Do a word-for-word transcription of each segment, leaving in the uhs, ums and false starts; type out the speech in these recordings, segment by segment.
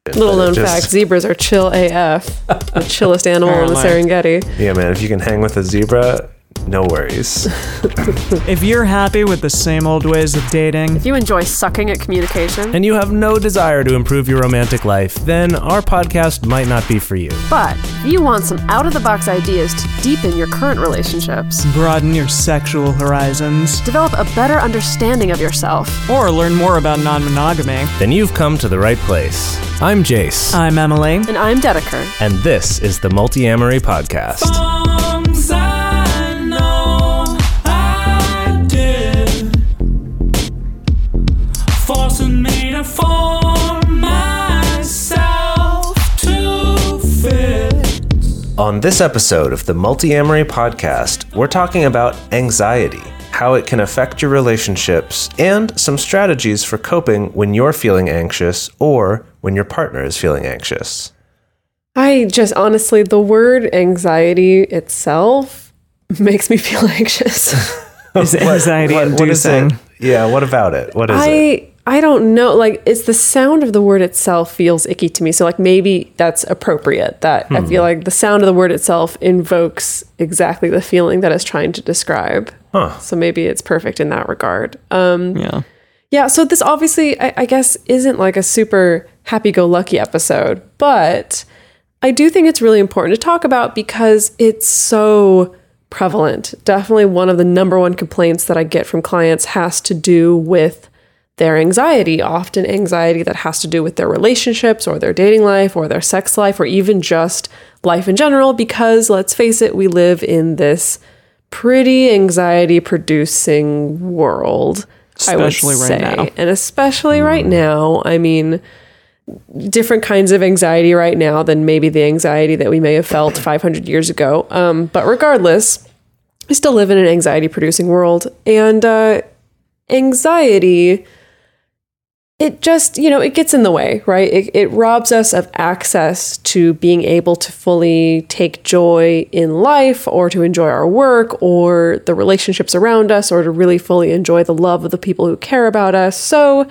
Little known just... fact, zebras are chill A F. The chillest animal in the Serengeti. Yeah, man, if you can hang with a zebra, no worries. If you're happy with the same old ways of dating, if you enjoy sucking at communication, and you have no desire to improve your romantic life, then our podcast might not be for you. But if you want some out-of-the-box ideas to deepen your current relationships, broaden your sexual horizons, develop a better understanding of yourself, or learn more about non-monogamy, then you've come to the right place. I'm Jace. I'm Emily. And I'm Dedeker. And this is the Multi-Amory Podcast. Songs I know I did, forcing me to form myself to fit. On this episode of the Multi-Amory Podcast, we're talking about anxiety, how it can affect your relationships, and some strategies for coping when you're feeling anxious or when your partner is feeling anxious. I just honestly, the word anxiety itself makes me feel anxious. Is anxiety what, what, what is inducing? it? Yeah, what about it? What is I, it? I don't know. Like, it's the sound of the word itself feels icky to me. So, like, maybe that's appropriate. That hmm. I feel like the sound of the word itself invokes exactly the feeling that it's trying to describe. Huh. So maybe it's perfect in that regard. Um, yeah. Yeah. So this obviously, I, I guess, isn't like a super happy-go-lucky episode, but I do think it's really important to talk about because it's so prevalent. Definitely one of the number one complaints that I get from clients has to do with their anxiety, often anxiety that has to do with their relationships or their dating life or their sex life or even just life in general, because let's face it, we live in this pretty anxiety producing world, especially I would right say. now. And especially mm. right now, I mean, different kinds of anxiety right now than maybe the anxiety that we may have felt five hundred years ago. Um, but regardless, we still live in an anxiety producing world, and uh, anxiety, it just, you know, it gets in the way, right? It, it robs us of access to being able to fully take joy in life or to enjoy our work or the relationships around us or to really fully enjoy the love of the people who care about us. So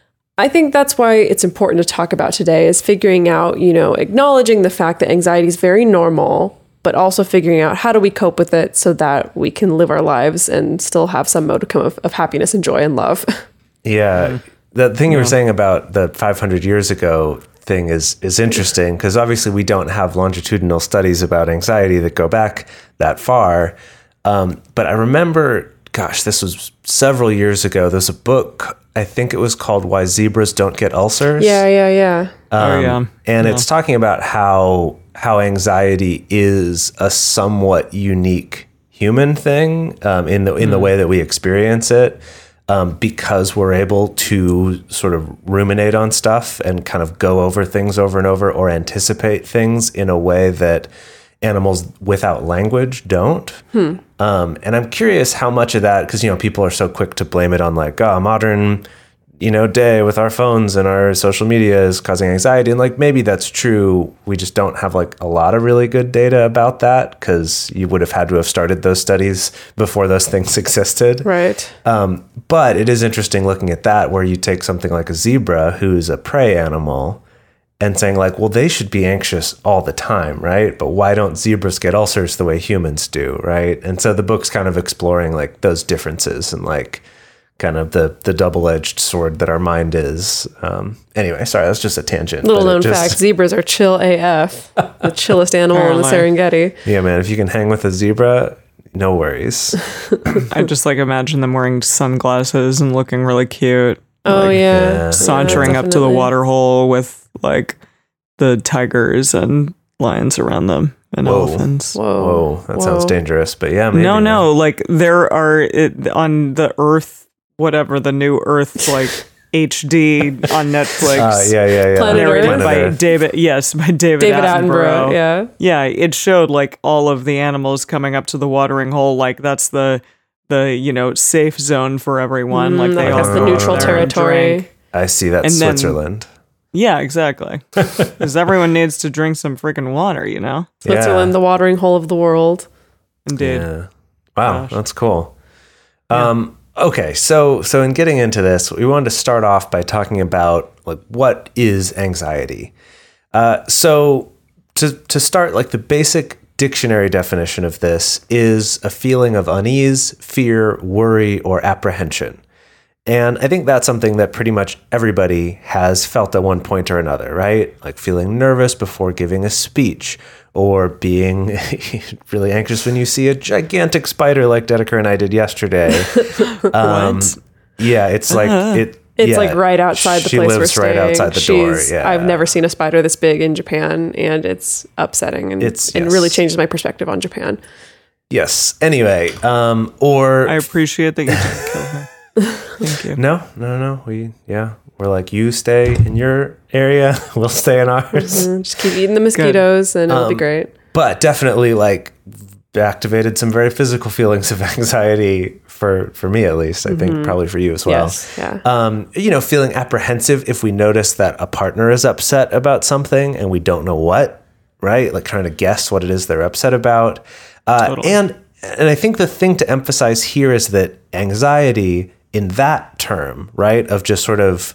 I think that's why it's important to talk about today is figuring out, you know, acknowledging the fact that anxiety is very normal, but also figuring out how do we cope with it so that we can live our lives and still have some modicum of, of happiness and joy and love. Yeah. Mm-hmm. The thing yeah. you were saying about the five hundred years ago thing is is interesting because obviously we don't have longitudinal studies about anxiety that go back that far. Um, but I remember, gosh, this was several years ago. There's a book, I think it was called Why Zebras Don't Get Ulcers. Yeah, yeah, yeah. Um, oh, yeah. And yeah. it's talking about how how anxiety is a somewhat unique human thing um, in the in mm. the way that we experience it. Um, because we're able to sort of ruminate on stuff and kind of go over things over and over or anticipate things in a way that animals without language don't. Hmm. Um, and I'm curious how much of that, because, you know, people are so quick to blame it on like, oh, modern, you know, day with our phones and our social media is causing anxiety. And like, maybe that's true. We just don't have like a lot of really good data about that because you would have had to have started those studies before those things existed. Right. Um, but it is interesting looking at that where you take something like a zebra who's a prey animal and saying like, well, they should be anxious all the time, right? But why don't zebras get ulcers the way humans do, right? And so the book's kind of exploring like those differences and like kind of the the double-edged sword that our mind is. Um, anyway, sorry, that's just a tangent. Little known just, fact, zebras are chill A F. The chillest animal in the Serengeti. Yeah, man, if you can hang with a zebra, no worries. I just like imagine them wearing sunglasses and looking really cute. Oh, like, yeah. yeah. Sauntering yeah, up to the water hole with like the tigers and lions around them and Whoa. elephants. Whoa. Whoa, that Whoa. sounds dangerous, but yeah, maybe No, not. no, like there are it, on the Earth, whatever, the new Earth, like H D on Netflix. Uh, yeah, yeah, yeah. Planet Narrated Earth. by Earth. David, yes, by David, David Attenborough. Attenborough, yeah. Yeah, it showed like all of the animals coming up to the watering hole, like that's the the you know safe zone for everyone. Mm, like they like all that's the go neutral there and territory. drink. I see. That's And then- Switzerland. Yeah, exactly. Because everyone needs to drink some freaking water, you know. Switzerland, Yeah. the watering hole of the world. Indeed. Yeah. Wow, Gosh. that's cool. Um, okay, so so in getting into this, we wanted to start off by talking about like what is anxiety? Uh, so to to start, like the basic dictionary definition of this is a feeling of unease, fear, worry, or apprehension. And I think that's something that pretty much everybody has felt at one point or another, right? Like feeling nervous before giving a speech, or being really anxious when you see a gigantic spider like Dedeker and I did yesterday. Um, What? yeah, it's like it. It's yeah, like right outside the she place we're lives staying. right outside the She's, door. Yeah, I've never seen a spider this big in Japan, and it's upsetting, and It's- and yes. really changes my perspective on Japan. Yes. Anyway, um, or I appreciate that you didn't kill her. Thank you. no, no, no. We yeah, we're like, you stay in your area, we'll stay in ours. Mm, Just keep eating the mosquitoes, and it'll be Um, great. But definitely, like, activated some very physical feelings of anxiety for for me at least. I think probably for you as well. Yes, yeah. Um, you know, feeling apprehensive if we notice that a partner is upset about something and we don't know what, right? Like trying to guess what it is they're upset about. Uh, Totally. And and I think the thing to emphasize here is that anxiety in that term, right, of just sort of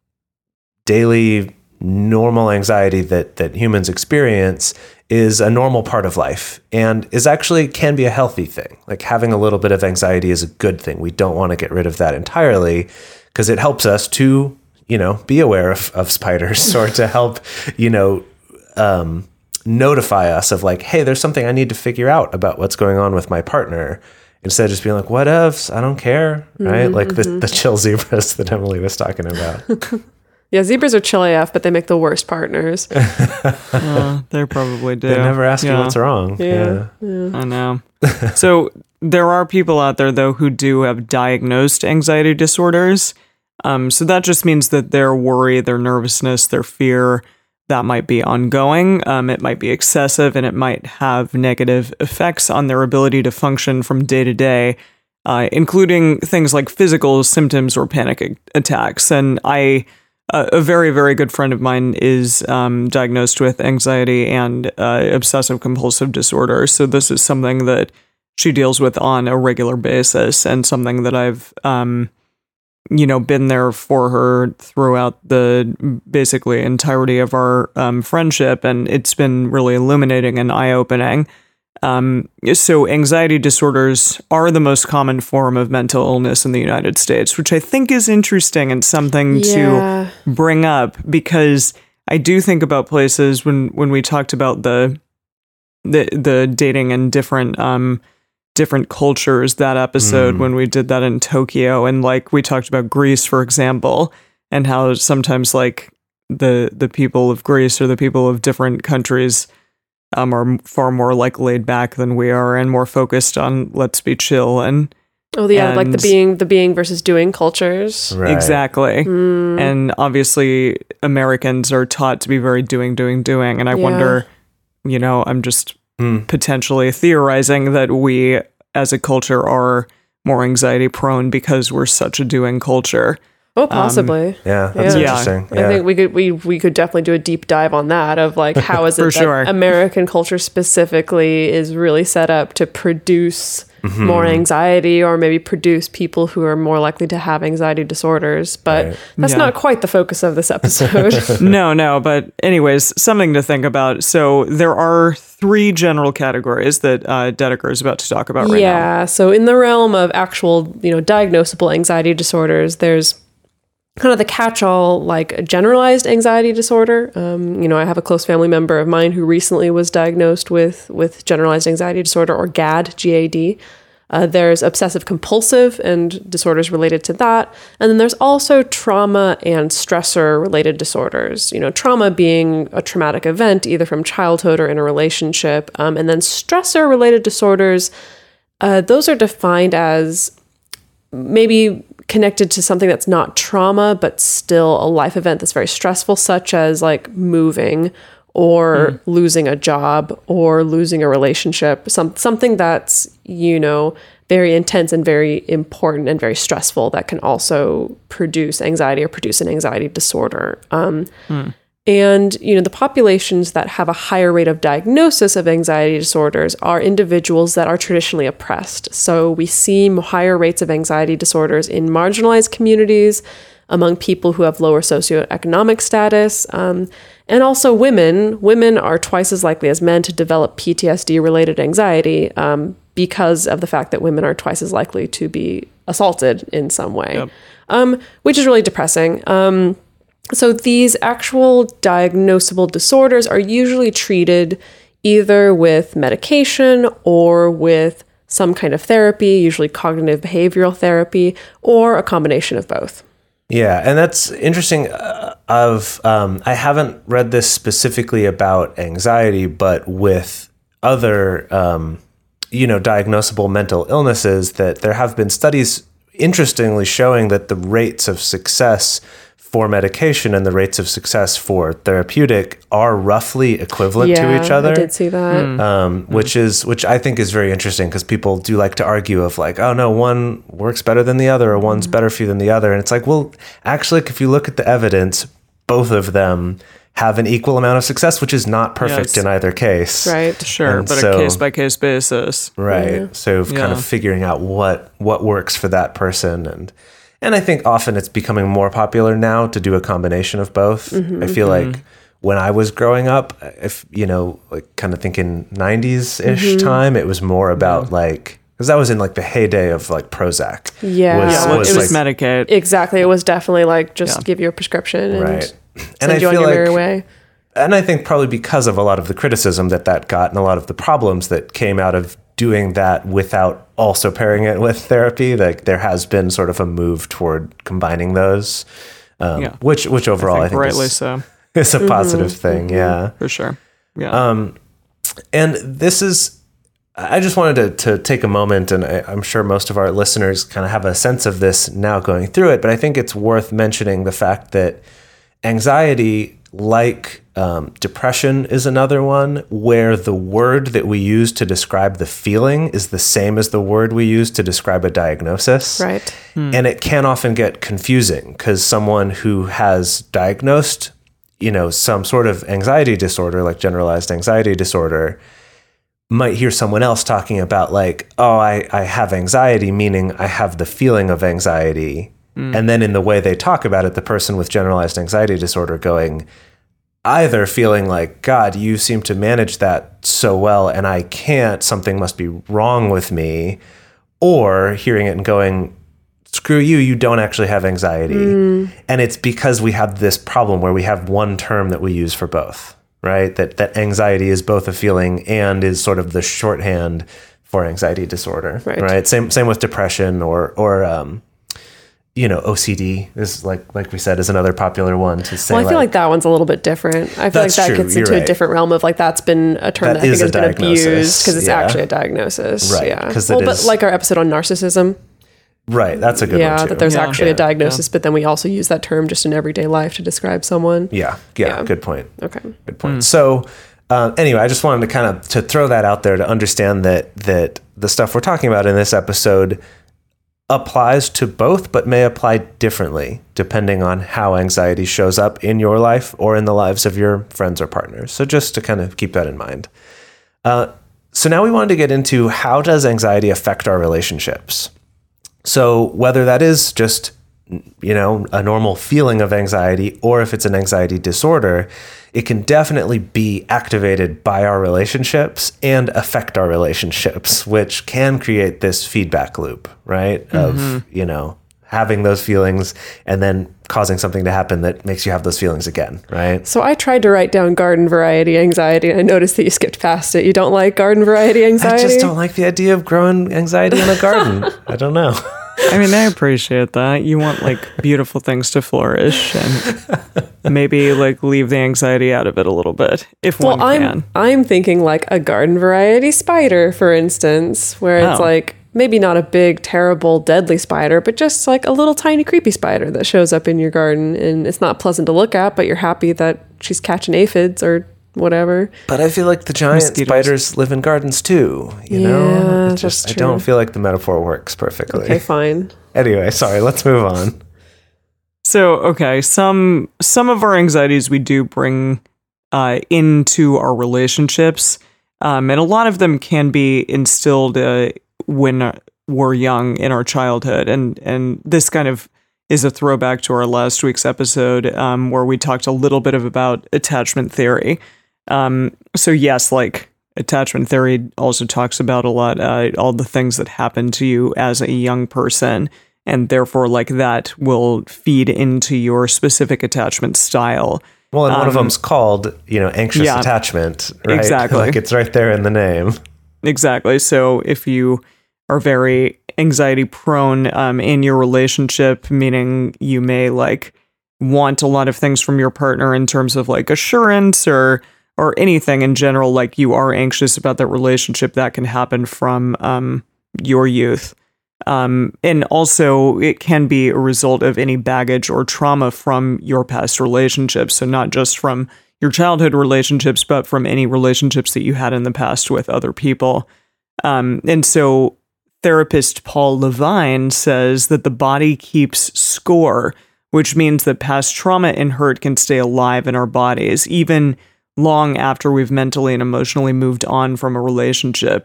daily normal anxiety that that humans experience is a normal part of life and is actually can be a healthy thing. Like having a little bit of anxiety is a good thing. We don't want to get rid of that entirely because it helps us to, you know, be aware of, of spiders or to help, you know, um, notify us of like, hey, there's something I need to figure out about what's going on with my partner. Instead of just being like, what ifs? I don't care, right? Mm-hmm, like the, the chill zebras that Emily was talking about. Yeah, zebras are chill A F, but they make the worst partners. Uh, they probably do. They never ask you Yeah. what's wrong. Yeah. I know. So there are people out there though who do have diagnosed anxiety disorders. Um, so that just means that their worry, their nervousness, their fear, that might be ongoing. Um, it might be excessive, and it might have negative effects on their ability to function from day to day, uh, including things like physical symptoms or panic a- attacks. And I. Uh, a very, very good friend of mine is um, diagnosed with anxiety and uh, obsessive compulsive disorder. So this is something that she deals with on a regular basis, and something that I've, um, you know, been there for her throughout the basically entirety of our um, friendship, and it's been really illuminating and eye-opening. Um, so anxiety disorders are the most common form of mental illness in the United States, which I think is interesting and something Yeah. to bring up, because I do think about places when, when we talked about the, the, the dating in different, um, different cultures, that episode when we did that in Tokyo, and like we talked about Greece, for example, and how sometimes like the, the people of Greece or the people of different countries Um, are far more like laid back than we are, and more focused on let's be chill and Oh, yeah, like the And- being, the being versus doing cultures. Right. exactly. Mm. And obviously, Americans are taught to be very doing, doing, doing. And I Yeah. wonder, you know, I'm just Hmm. potentially theorizing that we, as a culture, are more anxiety prone because we're such a doing culture. Oh, possibly. Yeah, that's Yeah. interesting. Yeah. I think we could we we could definitely do a deep dive on that of like how is it For that sure. American culture specifically is really set up to produce Mm-hmm. more anxiety, or maybe produce people who are more likely to have anxiety disorders. But Right. that's Yeah. not quite the focus of this episode. no, no, but anyways, something to think about. So there are three general categories that uh, Dedeker is about to talk about right now. Yeah. So in the realm of actual, you know, diagnosable anxiety disorders, there's kind of the catch-all, like generalized anxiety disorder. Um, you know, I have a close family member of mine who recently was diagnosed with with generalized anxiety disorder, or GAD, G A D. Uh, there's obsessive compulsive and disorders related to that. And then there's also trauma and stressor related disorders. You know, trauma being a traumatic event, either from childhood or in a relationship. Um, and then stressor related disorders, uh, those are defined as maybe connected to something that's not trauma, but still a life event that's very stressful, such as like moving or losing a job or losing a relationship, some something that's, you know, very intense and very important and very stressful that can also produce anxiety or produce an anxiety disorder. Um, And, you know, the populations that have a higher rate of diagnosis of anxiety disorders are individuals that are traditionally oppressed. So we see higher rates of anxiety disorders in marginalized communities, among people who have lower socioeconomic status. Um, and also women. Women are twice as likely as men to develop P T S D-related anxiety um, because of the fact that women are twice as likely to be assaulted in some way, Yep. um, which is really depressing. Um, so these actual diagnosable disorders are usually treated either with medication or with some kind of therapy, usually cognitive behavioral therapy, or a combination of both. Yeah, and that's interesting. Uh, of um, I haven't read this specifically about anxiety, but with other, um, you know, diagnosable mental illnesses, that there have been studies, interestingly, showing that the rates of success for medication and the rates of success for therapeutic are roughly equivalent yeah, to each other. I did see that. Um, which is which I think is very interesting, because people do like to argue of like, oh no, one works better than the other, or one's better for you than the other. And it's like, well, actually, if you look at the evidence, both of them have an equal amount of success, which is not perfect Yes. in either case. Right. Sure, And but so- a case by case basis. Right. Yeah. So kind Yeah. of figuring out what what works for that person, and and I think often it's becoming more popular now to do a combination of both. I feel like when I was growing up, if you know, like kind of thinking nineties ish time, it was more about like, because that was in like the heyday of like Prozac. Yeah. was, Yeah, Yeah, was it was like, Medicaid. Exactly. It was definitely like just Yeah. give you a prescription and right. send And I you on feel your merry like, way. and I think probably because of a lot of the criticism that that got and a lot of the problems that came out of doing that without also pairing it with therapy, like there has been sort of a move toward combining those, um, Yeah. which which overall I I think, think rightly is, so, is a positive thing. Yeah. for sure. Yeah. Um, and this is, I just wanted to, to take a moment, and I, I'm sure most of our listeners kind of have a sense of this now going through it, but I think it's worth mentioning the fact that anxiety, like um, depression, is another one where the word that we use to describe the feeling is the same as the word we use to describe a diagnosis. Right. And it can often get confusing, because someone who has diagnosed, you know, some sort of anxiety disorder, like generalized anxiety disorder, might hear someone else talking about like, oh, I, I have anxiety, meaning I have the feeling of anxiety. And then in the way they talk about it, the person with generalized anxiety disorder going, either feeling like, God, you seem to manage that so well and I can't, something must be wrong with me, or hearing it and going, screw you, you don't actually have anxiety. And it's because we have this problem where we have one term that we use for both, right? That that anxiety is both a feeling and is sort of the shorthand for anxiety disorder, Right. right? Same same with depression, or or um, you know, O C D is like like we said is another popular one to say. Well, I feel like that one's a little bit different. I feel like That's that true, gets you're into a right. different realm of like that's been a term That that, I is think a has been diagnosis, abused because it's yeah. actually a diagnosis. Right, Yeah. 'cause it well, but is- like our episode on narcissism. right, that's a good Yeah, one too. that there's Yeah. actually Yeah. a diagnosis, but then we also use that term just in everyday life to describe someone. yeah, yeah, Yeah. good point. Okay. Good point. So, uh, anyway, I just wanted to kind of to throw that out there to understand that that the stuff we're talking about in this episode applies to both, but may apply differently depending on how anxiety shows up in your life or in the lives of your friends or partners. So, just to kind of keep that in mind. Uh, so now we wanted to get into how does anxiety affect our relationships. So whether that is just, you know, a normal feeling of anxiety, or if it's an anxiety disorder, it can definitely be activated by our relationships and affect our relationships, which can create this feedback loop, right? Of, you know, having those feelings and then causing something to happen that makes you have those feelings again, right? So I tried to write down garden variety anxiety, and I noticed that you skipped past it. You don't like garden variety anxiety? I just don't like the idea of growing anxiety in a garden. I don't know. I mean, I appreciate that. You want like beautiful things to flourish, and maybe like leave the anxiety out of it a little bit if Well, one I'm can. I'm thinking like a garden variety spider, for instance, where it's Oh. like maybe not a big, terrible, deadly spider, but just like a little tiny, creepy spider that shows up in your garden, and it's not pleasant to look at, but you're happy that she's catching aphids or whatever. But I feel like the giant Mosquitoes. spiders live in gardens too. You Yeah, know, It that's just I true. don't feel like the metaphor works perfectly. Okay, fine. Anyway, sorry. Let's move on. So, okay, some some of our anxieties we do bring uh, into our relationships, um, and a lot of them can be instilled uh, when uh, we're young in our childhood, and and this kind of is a throwback to our last week's episode, um, where we talked a little bit of about attachment theory. Um, so yes, like attachment theory also talks about a lot, uh, all the things that happen to you as a young person, and therefore like that will feed into your specific attachment style. Well, and one Um, of them's called, you know, anxious yeah, attachment, right? exactly. Like it's right there in the name. Exactly. So if you are very anxiety prone um, in your relationship, meaning you may like want a lot of things from your partner in terms of like assurance or or anything in general, like you are anxious about that relationship, that can happen from um, your youth. Um, and also it can be a result of any baggage or trauma from your past relationships. So not just from your childhood relationships, but from any relationships that you had in the past with other people. Um, and so therapist Paul Levine says that the body keeps score, which means that past trauma and hurt can stay alive in our bodies, even long after we've mentally and emotionally moved on from a relationship.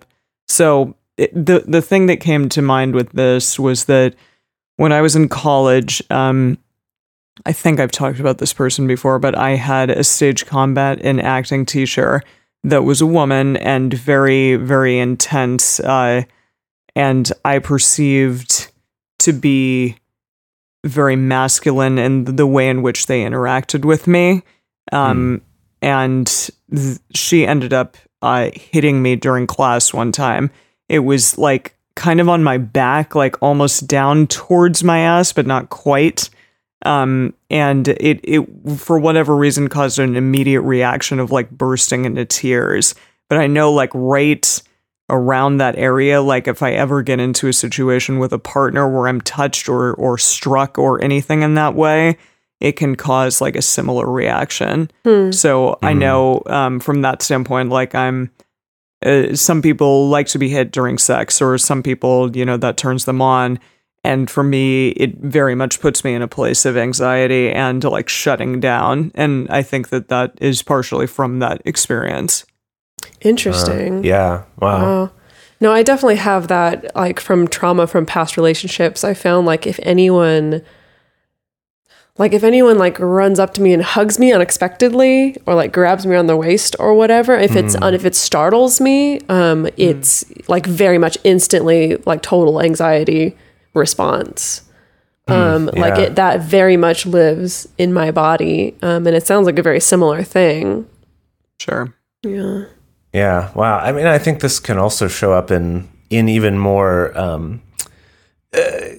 So it, the the thing that came to mind with this was that when I was in college, um, I think I've talked about this person before, but I had a stage combat and acting teacher that was a woman and very, very intense, uh, and I perceived to be very masculine in the way in which they interacted with me. Um, mm. And th- she ended up uh, hitting me during class one time. It was like kind of on my back, like almost down towards my ass, but not quite. Um, and it, it, for whatever reason, caused an immediate reaction of like bursting into tears. But I know like right around that area, like if I ever get into a situation with a partner where I'm touched or, or struck or anything in that way, it can cause like a similar reaction. Hmm. So mm-hmm. I know, um, from that standpoint, like I'm, uh, some people like to be hit during sex, or some people, you know, that turns them on. And for me, it very much puts me in a place of anxiety and like shutting down. And I think that that is partially from that experience. Interesting. Uh, yeah. Wow. wow. No, I definitely have that, like from trauma from past relationships. I found like if anyone, like if anyone like runs up to me and hugs me unexpectedly, or like grabs me on the waist or whatever, if it's mm. if it startles me, um, it's mm. like very much instantly like total anxiety response. Um, mm, yeah. Like it, that very much lives in my body. Um, and it sounds like a very similar thing. Sure. Yeah. Yeah. Wow. I mean, I think this can also show up in, in even more, um, uh,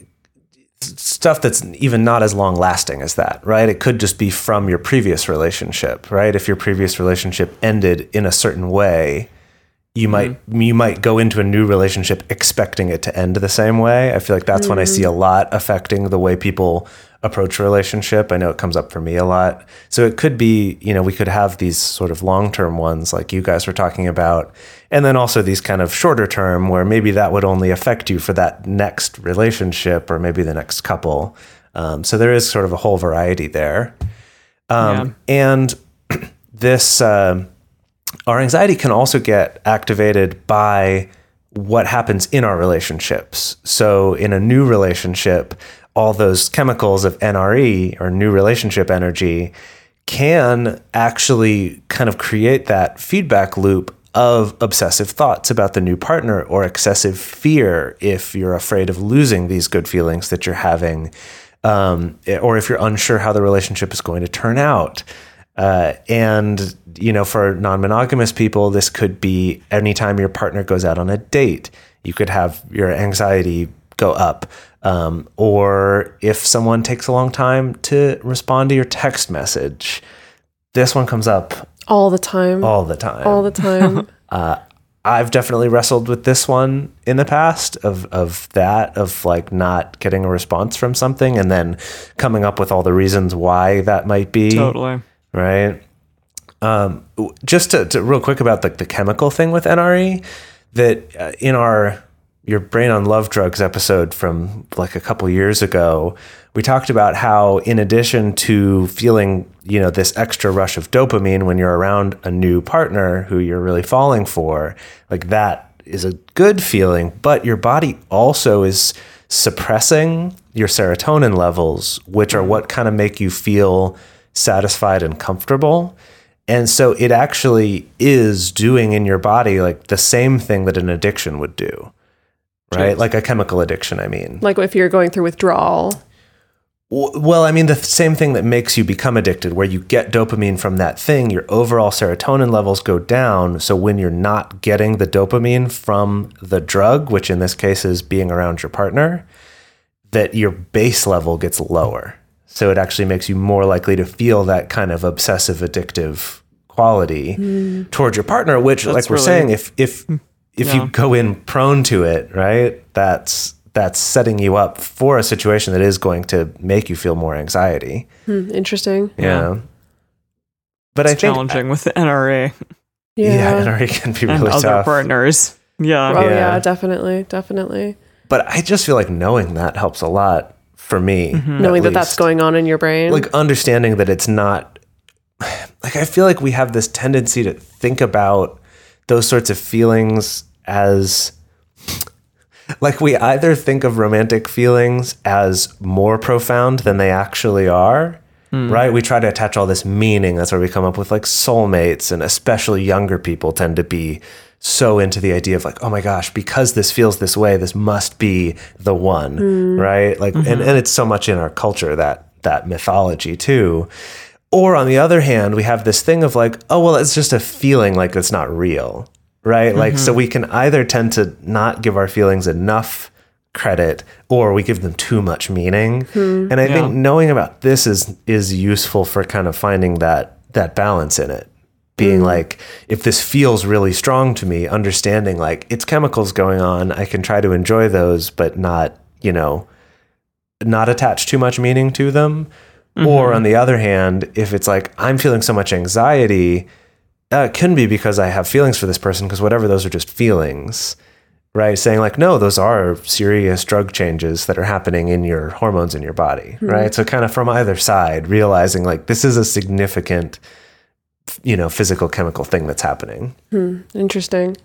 stuff that's even not as long lasting as that, right? It could just be from your previous relationship, right? If your previous relationship ended in a certain way, you might mm-hmm. you might go into a new relationship expecting it to end the same way. I feel like that's mm-hmm. when I see a lot affecting the way people approach a relationship. I know it comes up for me a lot. So it could be, you know, we could have these sort of long-term ones like you guys were talking about, and then also these kind of shorter term where maybe that would only affect you for that next relationship or maybe the next couple. Um, so there is sort of a whole variety there. Um, yeah. And this... Uh, Our anxiety can also get activated by what happens in our relationships. So in a new relationship, all those chemicals of N R E, or new relationship energy, can actually kind of create that feedback loop of obsessive thoughts about the new partner, or excessive fear if you're afraid of losing these good feelings that you're having, um, or if you're unsure how the relationship is going to turn out. Uh, and, you know, for non-monogamous people, this could be anytime your partner goes out on a date, you could have your anxiety go up. Um, or if someone takes a long time to respond to your text message, this one comes up all the time, all the time, all the time. uh, I've definitely wrestled with this one in the past of, of that, of like not getting a response from something and then coming up with all the reasons why that might be. Totally. Right. Um, just to, to real quick about the, the chemical thing with N R E, that uh, in our Your Brain on Love Drugs episode from like a couple years ago, we talked about how in addition to feeling, you know, this extra rush of dopamine when you're around a new partner who you're really falling for, like that is a good feeling, but your body also is suppressing your serotonin levels, which are what kind of make you feel satisfied and comfortable. And so it actually is doing in your body like the same thing that an addiction would do, right? Jeez. Like a chemical addiction, I mean. Like if you're going through withdrawal. W- Well, I mean, the same thing that makes you become addicted, where you get dopamine from that thing, your overall serotonin levels go down. So when you're not getting the dopamine from the drug, which in this case is being around your partner, that your base level gets lower. So it actually makes you more likely to feel that kind of obsessive addictive quality mm. towards your partner, which that's like we're really, saying, if if if yeah. you go in prone to it, right, that's that's setting you up for a situation that is going to make you feel more anxiety. Hmm, interesting. Yeah. yeah. But it's I think challenging with the N R A. Yeah, yeah N R A can be really and tough. Other partners. Yeah. Oh yeah. yeah, definitely, definitely. But I just feel like knowing that helps a lot for me. Mm-hmm. Knowing that least. that's going on in your brain. Like understanding that it's not, like I feel like we have this tendency to think about those sorts of feelings as, like we either think of romantic feelings as more profound than they actually are, mm. right? We try to attach all this meaning. That's where we come up with like soulmates, and especially younger people tend to be so into the idea of like, oh my gosh, because this feels this way, this must be the one, mm. right? Like, mm-hmm. and, and it's so much in our culture, that that mythology too. Or on the other hand, we have this thing of like, oh, well, it's just a feeling, like it's not real, right? Mm-hmm. Like, so we can either tend to not give our feelings enough credit, or we give them too much meaning. Mm. And I yeah. think knowing about this is is useful for kind of finding that that balance in it. Being mm. like, if this feels really strong to me, understanding like it's chemicals going on, I can try to enjoy those, but not, you know, not attach too much meaning to them. Mm-hmm. Or on the other hand, if it's like, I'm feeling so much anxiety, uh, it can be because I have feelings for this person, because whatever, those are just feelings, right? Saying like, no, those are serious drug changes that are happening in your hormones in your body, mm-hmm. right? So kind of from either side, realizing like this is a significant, you know, physical chemical thing that's happening. Hmm. Interesting.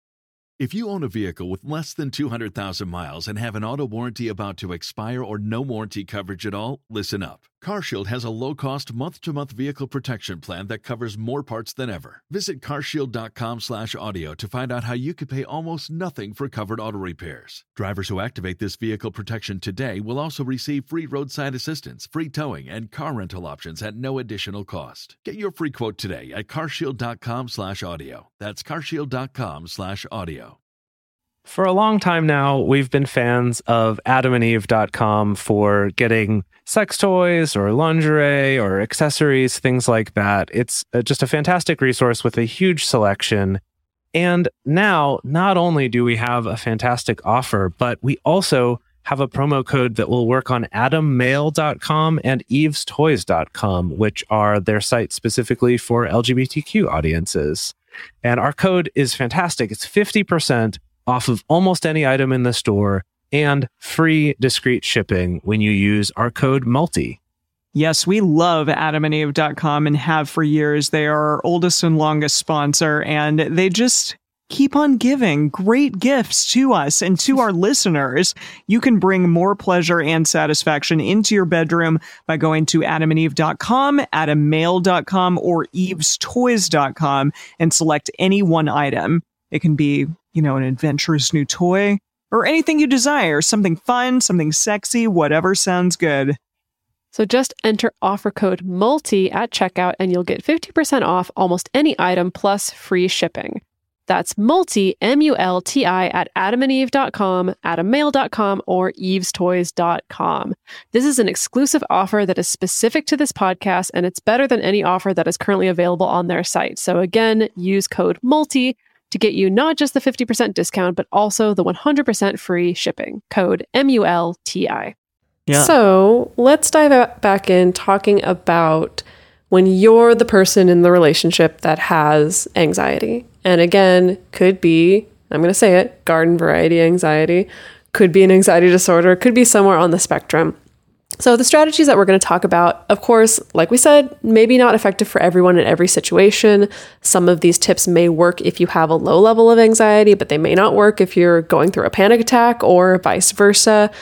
If you own a vehicle with less than two hundred thousand miles and have an auto warranty about to expire or no warranty coverage at all, listen up. CarShield has a low-cost month-to-month vehicle protection plan that covers more parts than ever. Visit carshield.com slash audio to find out how you could pay almost nothing for covered auto repairs. Drivers who activate this vehicle protection today will also receive free roadside assistance, free towing, and car rental options at no additional cost. Get your free quote today at carshield.com slash audio. That's carshield.com slash audio. For a long time now, we've been fans of adam and eve dot com for getting sex toys or lingerie or accessories, things like that. It's just a fantastic resource with a huge selection. And now, not only do we have a fantastic offer, but we also have a promo code that will work on adam mail dot com and eves toys dot com, which are their sites specifically for L G B T Q audiences. And our code is fantastic. It's fifty percent off of almost any item in the store, and free discreet shipping when you use our code MULTI. Yes, we love adam and eve dot com and have for years. They are our oldest and longest sponsor, and they just keep on giving great gifts to us and to our listeners. You can bring more pleasure and satisfaction into your bedroom by going to adam and eve dot com, adam mail dot com, or eves toys dot com and select any one item. It can be, you know, an adventurous new toy or anything you desire, something fun, something sexy, whatever sounds good. So just enter offer code MULTI at checkout and you'll get fifty percent off almost any item plus free shipping. That's MULTI, M U L T I, at adam and eve dot com, adam mail dot com, or eves toys dot com. This is an exclusive offer that is specific to this podcast, and it's better than any offer that is currently available on their site. So again, use code MULTI to get you not just the fifty percent discount, but also the one hundred percent free shipping. Code M U L T I. Yeah. So let's dive back in talking about when you're the person in the relationship that has anxiety. And again, could be, I'm going to say it, garden variety anxiety, could be an anxiety disorder, could be somewhere on the spectrum. So the strategies that we're going to talk about, of course, like we said, maybe not effective for everyone in every situation. Some of these tips may work if you have a low level of anxiety, but they may not work if you're going through a panic attack or vice versa.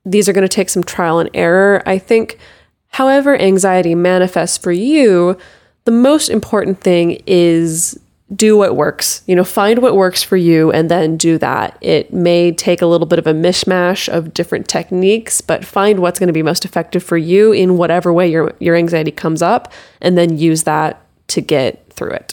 these are going to take some trial and error. I think, however anxiety manifests for you, the most important thing is do what works. You know, find what works for you and then do that. It may take a little bit of a mishmash of different techniques, but find what's going to be most effective for you in whatever way your your anxiety comes up, and then use that to get through it.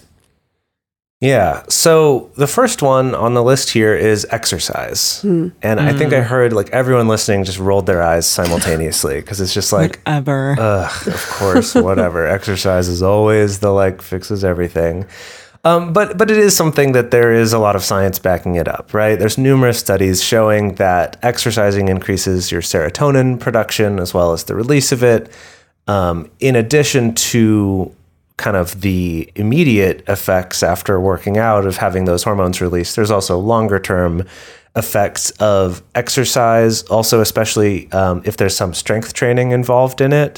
Yeah. So the first one on the list here is exercise. Mm. And mm. I think I heard like everyone listening just rolled their eyes simultaneously because it's just like, whatever. Ugh, of course, whatever. Exercise is always the like fixes everything. Um, but but it is something that there is a lot of science backing it up, right? There's numerous studies showing that exercising increases your serotonin production as well as the release of it. Um, in addition to kind of the immediate effects after working out of having those hormones released, there's also longer term effects of exercise, also especially um, if there's some strength training involved in it.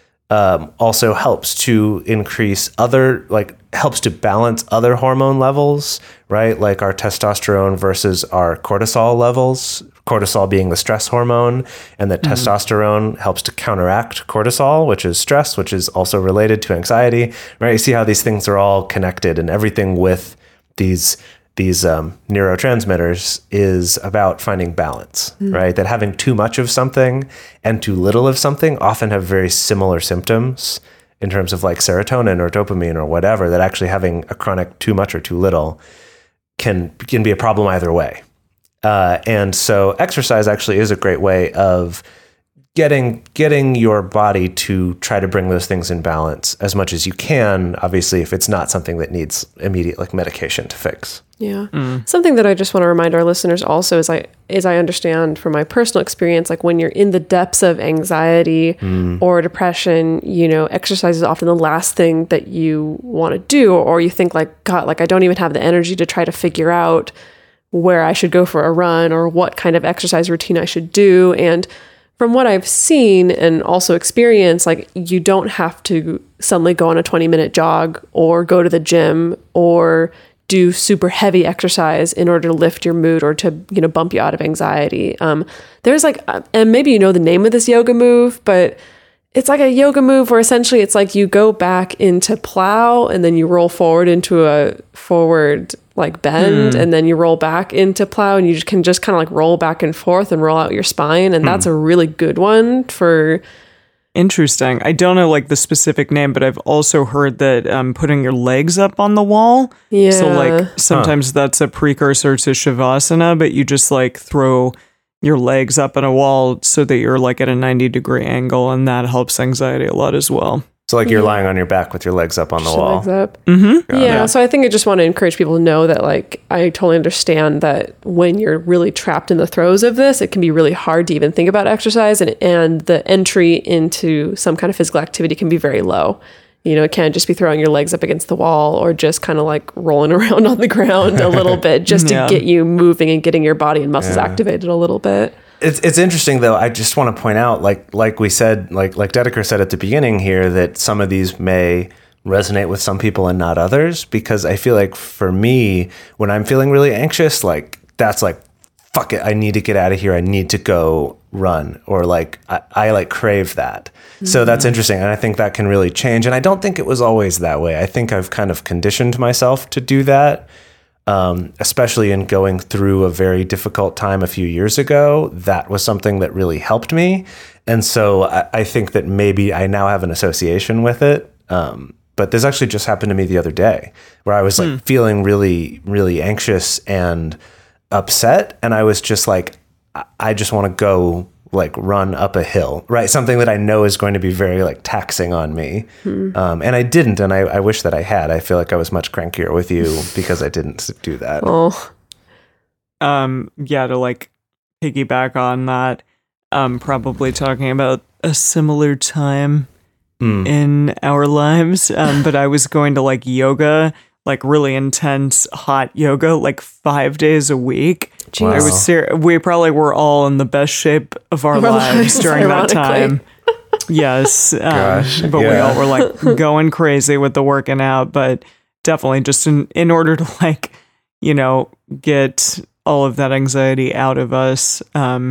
Um, also helps to increase other, like helps to balance other hormone levels, right? Like our testosterone versus our cortisol levels, cortisol being the stress hormone, and that mm-hmm. testosterone helps to counteract cortisol, which is stress, which is also related to anxiety, right? You see how these things are all connected, and everything with these these um, neurotransmitters is about finding balance, mm. right? That having too much of something and too little of something often have very similar symptoms in terms of like serotonin or dopamine or whatever, that actually having a chronic too much or too little can, can be a problem either way. Uh, and so exercise actually is a great way of getting getting your body to try to bring those things in balance as much as you can, obviously, if it's not something that needs immediate like medication to fix. Yeah. Mm. Something that I just want to remind our listeners also is I is I understand from my personal experience, like when you're in the depths of anxiety mm. or depression, you know, exercise is often the last thing that you want to do, or you think like, God, like I don't even have the energy to try to figure out where I should go for a run or what kind of exercise routine I should do. And from what I've seen and also experienced, like you don't have to suddenly go on a twenty minute jog or go to the gym or do super heavy exercise in order to lift your mood or to, you know, bump you out of anxiety. Um, there's like, and maybe you know the name of this yoga move, but it's like a yoga move where essentially it's like you go back into plow and then you roll forward into a forward like bend hmm. and then you roll back into plow and you just can just kind of like roll back and forth and roll out your spine. And hmm. that's a really good one for... Interesting. I don't know like the specific name, but I've also heard that um, putting your legs up on the wall. Yeah. So like sometimes huh. that's a precursor to Shavasana, but you just like throw your legs up on a wall so that you're like at a ninety degree angle, and that helps anxiety a lot as well. So like you're yeah. lying on your back with your legs up on the Just wall. Legs up. Mm-hmm. Yeah, yeah. So I think I just want to encourage people to know that like I totally understand that when you're really trapped in the throes of this, it can be really hard to even think about exercise, and and the entry into some kind of physical activity can be very low. You know, it can't just be throwing your legs up against the wall or just kind of like rolling around on the ground a little bit just yeah. to get you moving and getting your body and muscles yeah. activated a little bit. It's it's interesting though. I just want to point out, like like we said, like like Dedeker said at the beginning here, that some of these may resonate with some people and not others. Because I feel like for me, when I'm feeling really anxious, like that's like, fuck it, I need to get out of here. I need to go run, or like I, I like crave that. Mm-hmm. So that's interesting, and I think that can really change. And I don't think it was always that way. I think I've kind of conditioned myself to do that. Um, especially in going through a very difficult time a few years ago, that was something that really helped me. And so I, I think that maybe I now have an association with it. Um, but this actually just happened to me the other day where I was like mm. feeling really, really anxious and upset. And I was just like, I just want to go like run up a hill, right? Something that I know is going to be very like taxing on me. Hmm. Um, and I didn't. And I, I wish that I had. I feel like I was much crankier with you because I didn't do that. Oh, um, yeah, to like piggyback on that, um, probably talking about a similar time mm. in our lives. Um, but I was going to like yoga, like really intense hot yoga, like five days a week. Wow. I was ser- we probably were all in the best shape of our, our lives, lives during that time. Yes. Um, Gosh, but yeah. we all were like going crazy with the working out, but definitely just in, in order to like, you know, get all of that anxiety out of us. Um,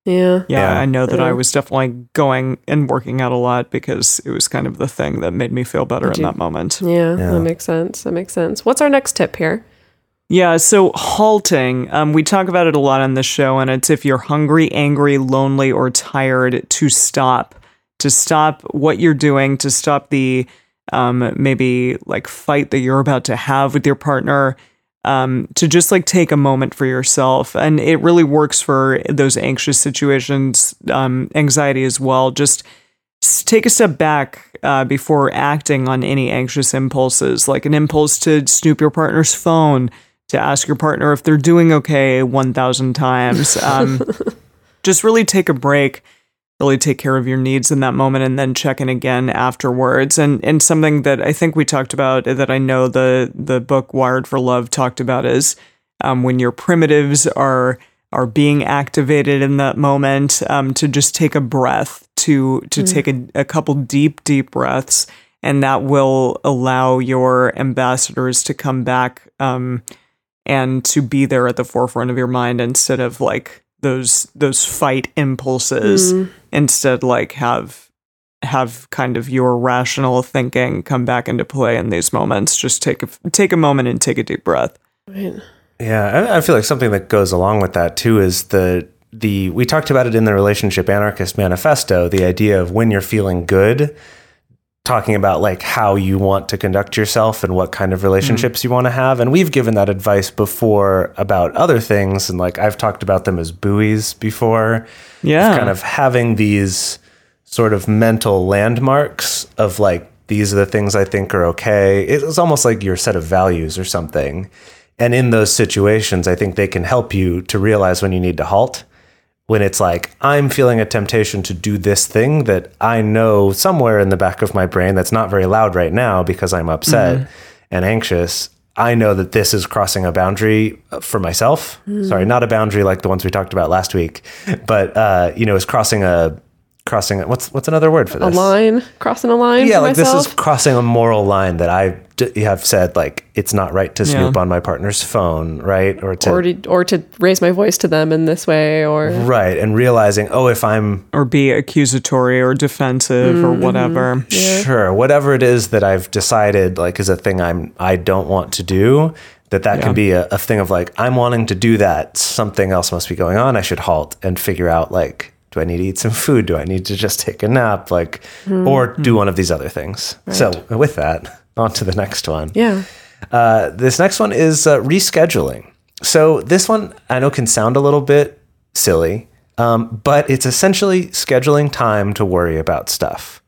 Yeah. Yeah, Yeah. I know that Yeah. I was definitely going and working out a lot because it was kind of the thing that made me feel better in you- that moment. Yeah, Yeah. that makes sense. That makes sense. What's our next tip here? Yeah, so halting, um, we talk about it a lot on the show, and it's if you're hungry, angry, lonely, or tired, to stop. To stop what you're doing, to stop the um, maybe like fight that you're about to have with your partner, um, to just like take a moment for yourself. And it really works for those anxious situations, um, anxiety as well. Just s- take a step back uh, before acting on any anxious impulses, like an impulse to snoop your partner's phone, to ask your partner if they're doing okay one thousand times. Um, just really take a break, really take care of your needs in that moment, and then check in again afterwards. And and something that I think we talked about, that I know the the book Wired for Love talked about, is um, when your primitives are are being activated in that moment, um, to just take a breath, to to take a, a couple deep, deep breaths, and that will allow your ambassadors to come back um, and to be there at the forefront of your mind instead of like those those fight impulses. Instead, like have have kind of your rational thinking come back into play in these moments. Just take a take a moment and take a deep breath. Right. Yeah, I, I feel like something that goes along with that too is the the we talked about it in the Relationship Anarchist Manifesto, the idea of when you're feeling good, talking about like how you want to conduct yourself and what kind of relationships you want to have. And we've given that advice before about other things, and like I've talked about them as buoys before. Yeah. Kind of having these sort of mental landmarks of like, these are the things I think are okay. It's almost like your set of values or something. And in those situations, I think they can help you to realize when you need to halt. When it's like, I'm feeling a temptation to do this thing that I know somewhere in the back of my brain that's not very loud right now because I'm upset mm-hmm. and anxious. I know that this is crossing a boundary for myself. Mm. Sorry, not a boundary like the ones we talked about last week, but, uh, you know, is crossing a, crossing, a, what's, what's another word for this? A line, crossing a line. Yeah, for like myself. This is crossing a moral line that I d- have said, like, it's not right to snoop Yeah. on my partner's phone, right? Or to, or to, or to raise my voice to them in this way, or. Right. And realizing, oh, if I'm, Or be accusatory or defensive mm-hmm. or whatever. Yeah. Sure. Whatever it is that I've decided, like, is a thing I'm, I don't want to do, that that Yeah. can be a, a thing of like, I'm wanting to do that. Something else must be going on. I should halt and figure out, like, do I need to eat some food? Do I need to just take a nap? Like, mm-hmm. or do one of these other things. Right. So with that, on to the next one. Yeah. Uh, this next one is uh, rescheduling. So this one I know can sound a little bit silly, um, but it's essentially scheduling time to worry about stuff.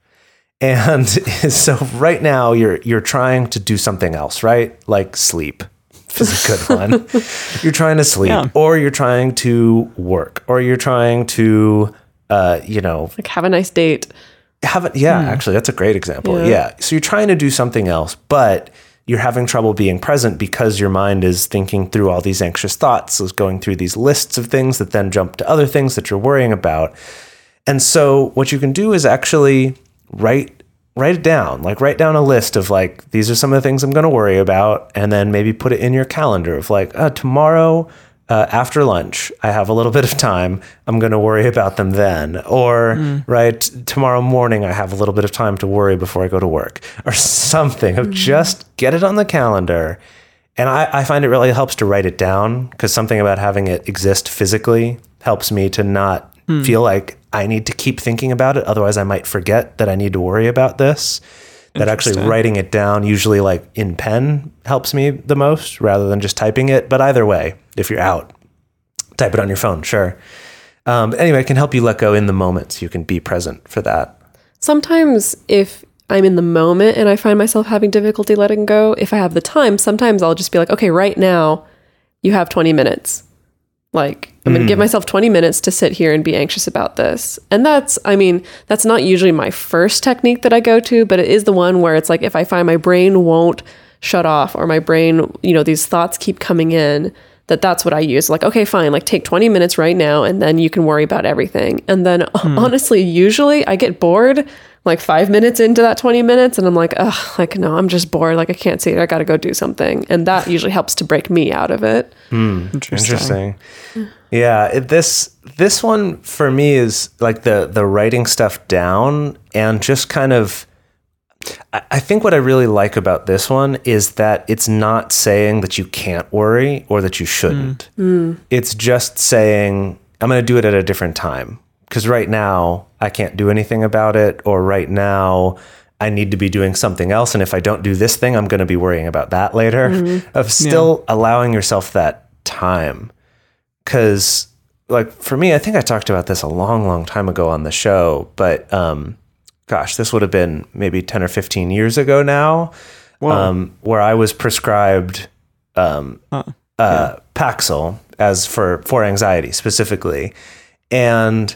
And so right now you're you're trying to do something else, right? Like sleep. This is a good one. You're trying to sleep, yeah. or you're trying to work, or you're trying to, uh, you know, like have a nice date. Have it. Yeah, mm. actually, that's a great example. Yeah. yeah. So you're trying to do something else, but you're having trouble being present because your mind is thinking through all these anxious thoughts, is going through these lists of things that then jump to other things that you're worrying about. And so what you can do is actually write write it down, like write down a list of like, these are some of the things I'm going to worry about. And then maybe put it in your calendar of like, uh, tomorrow uh, after lunch, I have a little bit of time. I'm going to worry about them then. Or mm. right, tomorrow morning, I have a little bit of time to worry before I go to work or something. Mm. Just get it on the calendar. And I, I find it really helps to write it down, because something about having it exist physically helps me to not mm. feel like I need to keep thinking about it. Otherwise, I might forget that I need to worry about this. That actually writing it down, usually like in pen, helps me the most rather than just typing it. But either way, if you're out, type it on your phone, sure. Um, anyway, it can help you let go in the moment so you can be present for that. Sometimes if I'm in the moment and I find myself having difficulty letting go, if I have the time, sometimes I'll just be like, okay, right now you have twenty minutes. Like, I'm going to give myself twenty minutes to sit here and be anxious about this. And that's, I mean, that's not usually my first technique that I go to, but it is the one where it's like, if I find my brain won't shut off, or my brain, you know, these thoughts keep coming in, that that's what I use. Like, okay, fine, like take twenty minutes right now, and then you can worry about everything. And then hmm. honestly, usually I get bored like five minutes into that twenty minutes and I'm like, ugh, like, no, I'm just bored. Like I can't see it. I got to go do something. And that usually helps to break me out of it. Mm, interesting. Yeah. It, this, this one for me is like the, the writing stuff down and just kind of, I, I think what I really like about this one is that it's not saying that you can't worry or that you shouldn't. Mm. It's just saying, I'm going to do it at a different time. Because right now I can't do anything about it, or right now I need to be doing something else. And if I don't do this thing, I'm going to be worrying about that later. Mm-hmm. Of still yeah. allowing yourself that time. Because like for me, I think I talked about this a long, long time ago on the show, but um, gosh, this would have been maybe ten or fifteen years ago now, um, where I was prescribed um, uh, uh, yeah. Paxil as for, for anxiety specifically. And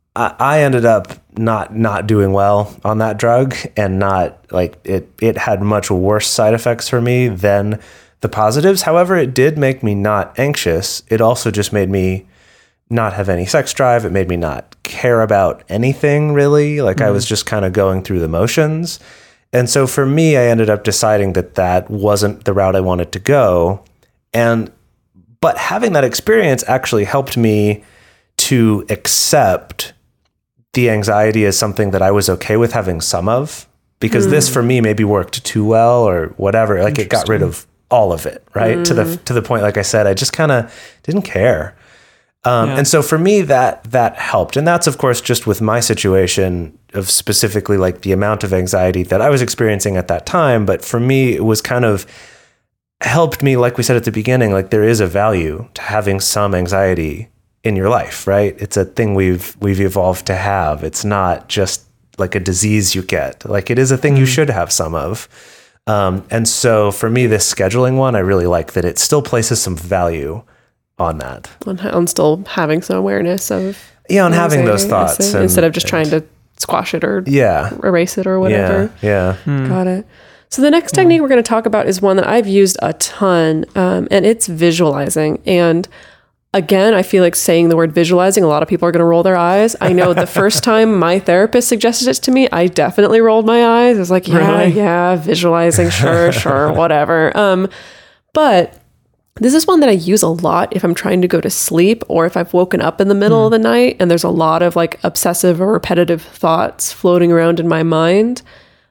I ended up not not doing well on that drug, and not like it it had much worse side effects for me than the positives. However, it did make me not anxious. It also just made me not have any sex drive. It made me not care about anything really. Like mm-hmm. I was just kind of going through the motions. And so for me, I ended up deciding that that wasn't the route I wanted to go. And but having that experience actually helped me to accept the anxiety as something that I was okay with having some of, because mm. this for me maybe worked too well or whatever. Like it got rid of all of it, right? Mm. To the to the point, like I said, I just kind of didn't care. Um, yeah. And so for me, that that helped. And that's, of course, just with my situation of specifically like the amount of anxiety that I was experiencing at that time. But for me, it was kind of helped me, like we said at the beginning, like there is a value to having some anxiety in your life, right? It's a thing we've we've evolved to have. It's not just like a disease you get. Like it is a thing you should have some of. Um, and so for me, this scheduling one, I really like that it still places some value on that. On, on still having some awareness of yeah, on having those thoughts and, instead of just trying to squash it or yeah. erase it or whatever. Yeah, yeah. Mm. Got it. So the next technique we're going to talk about is one that I've used a ton, um, and it's visualizing. And again, I feel like saying the word visualizing, a lot of people are going to roll their eyes. I know the first time my therapist suggested it to me, I definitely rolled my eyes. I was like, yeah, really? yeah, visualizing, sure, sure, whatever. Um, but this is one that I use a lot if I'm trying to go to sleep, or if I've woken up in the middle mm. of the night and there's a lot of like obsessive or repetitive thoughts floating around in my mind.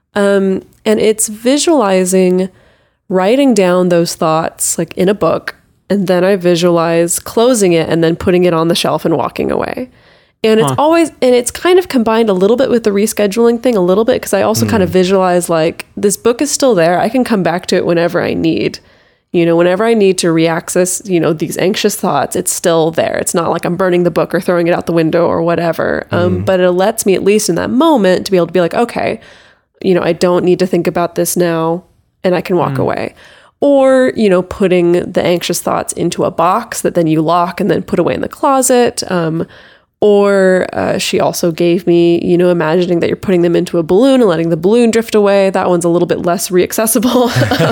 Um, and it's visualizing, writing down those thoughts like in a book. And then I visualize closing it and then putting it on the shelf and walking away. And it's huh. always, and it's kind of combined a little bit with the rescheduling thing a little bit, because I also mm. kind of visualize like this book is still there. I can come back to it whenever I need, you know, whenever I need to reaccess, you know, these anxious thoughts, it's still there. It's not like I'm burning the book or throwing it out the window or whatever. Mm. Um, but it lets me, at least in that moment, to be able to be like, okay, you know, I don't need to think about this now, and I can walk mm. away. Or, you know, putting the anxious thoughts into a box that then you lock and then put away in the closet. Um, or uh, she also gave me, you know, imagining that you're putting them into a balloon and letting the balloon drift away. That one's a little bit less reaccessible.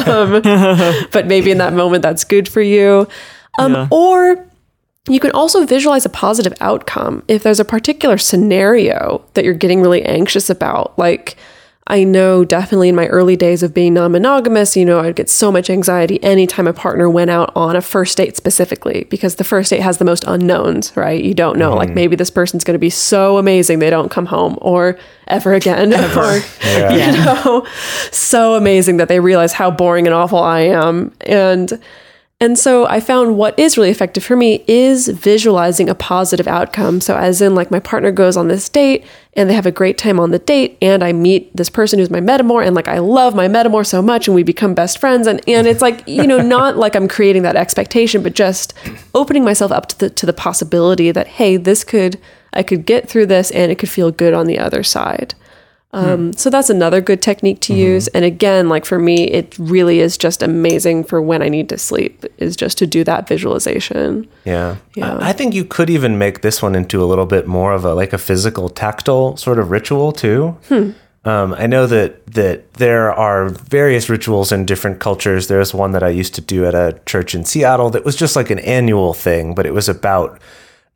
um, but maybe in that moment, that's good for you. Um, yeah. Or you can also visualize a positive outcome. If there's a particular scenario that you're getting really anxious about, like, I know definitely in my early days of being non-monogamous, you know, I'd get so much anxiety anytime a partner went out on a first date specifically, because the first date has the most unknowns, right? You don't know, mm. like maybe this person's going to be so amazing they don't come home, or ever again, ever. or, yeah. you know, so amazing that they realize how boring and awful I am. And And so I found what is really effective for me is visualizing a positive outcome. So as in, like, my partner goes on this date and they have a great time on the date, and I meet this person who's my metamor, and like, I love my metamor so much, and we become best friends. And, and it's like, you know, not like I'm creating that expectation, but just opening myself up to the, to the possibility that, hey, this could, I could get through this and it could feel good on the other side. Um, hmm. So that's another good technique to mm-hmm. use. And again, like for me, it really is just amazing for when I need to sleep, is just to do that visualization. Yeah. yeah. I, I think you could even make this one into a little bit more of a, like a physical, tactile sort of ritual too. Hmm. Um, I know that, that there are various rituals in different cultures. There's one that I used to do at a church in Seattle that was just like an annual thing, but it was about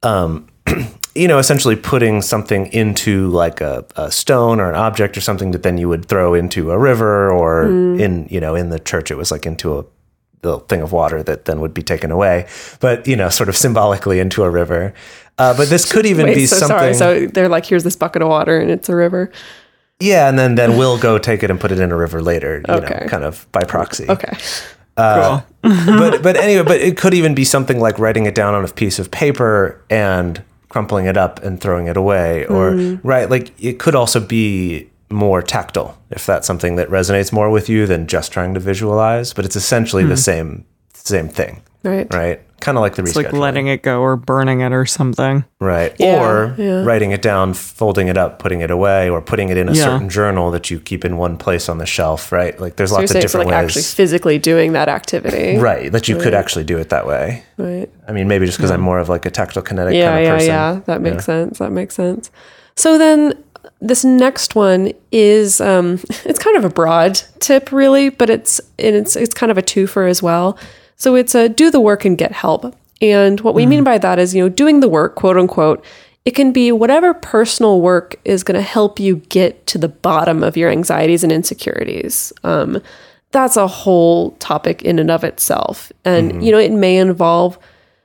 um, you know, essentially putting something into like a, a stone or an object or something that then you would throw into a river, or mm. in, you know, in the church, it was like into a the thing of water that then would be taken away, but, you know, sort of symbolically into a river. Uh, but this could even Wait, be so something. Sorry. So they're like, here's this bucket of water and it's a river. Yeah. And then, then we'll go take it and put it in a river later, you okay. know, kind of by proxy. Okay. Uh, cool. but, but anyway, but it could even be something like writing it down on a piece of paper and crumpling it up and throwing it away, or mm. right. Like it could also be more tactile, if that's something that resonates more with you than just trying to visualize, but it's essentially mm. the same, same thing. Right. Right. Kind of like the it's rescheduling. Like letting it go or burning it or something. Right. Yeah, or yeah. writing it down, folding it up, putting it away, or putting it in a yeah. certain journal that you keep in one place on the shelf, right? Like there's so lots of different so like ways. Actually physically doing that activity. Right. That you right. could actually do it that way. Right. I mean, maybe just because yeah. I'm more of like a tactile kinetic yeah, kind of yeah, person. Yeah, yeah. That makes yeah. sense. That makes sense. So then this next one is, um, it's kind of a broad tip really, but it's, and it's, it's kind of a twofer as well. So it's a do the work and get help. And what we mm. mean by that is, you know, doing the work, quote unquote, it can be whatever personal work is going to help you get to the bottom of your anxieties and insecurities. Um, that's a whole topic in and of itself. And, mm-hmm. you know, it may involve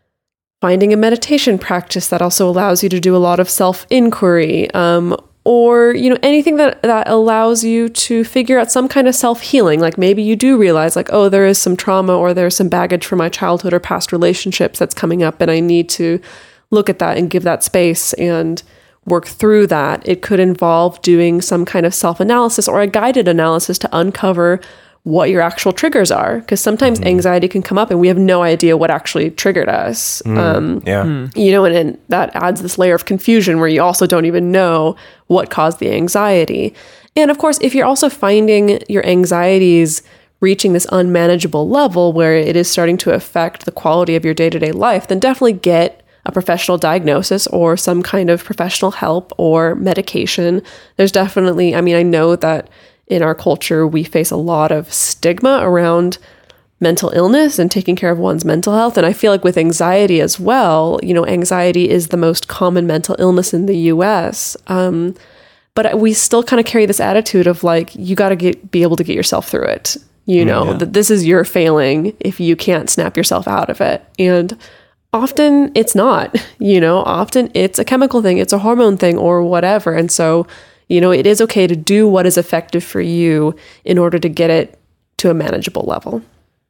finding a meditation practice that also allows you to do a lot of self-inquiry, um, or, you know, anything that, that allows you to figure out some kind of self-healing. Like maybe you do realize like, oh, there is some trauma or there's some baggage from my childhood or past relationships that's coming up, and I need to look at that and give that space and work through that. It could involve doing some kind of self-analysis or a guided analysis to uncover what your actual triggers are, because sometimes mm. anxiety can come up and we have no idea what actually triggered us. Mm. Um, yeah. Mm. You know, and, and that adds this layer of confusion where you also don't even know what caused the anxiety. And of course, if you're also finding your anxieties reaching this unmanageable level where it is starting to affect the quality of your day-to-day life, then definitely get a professional diagnosis or some kind of professional help or medication. There's definitely, I mean, I know that in our culture, we face a lot of stigma around mental illness and taking care of one's mental health. And I feel like with anxiety as well, you know, anxiety is the most common mental illness in the U S. Um, but we still kind of carry this attitude of like, you got to get be able to get yourself through it. You know, yeah. that this is your failing if you can't snap yourself out of it. And often it's not, you know, often it's a chemical thing, it's a hormone thing or whatever. And so, you know, it is okay to do what is effective for you in order to get it to a manageable level.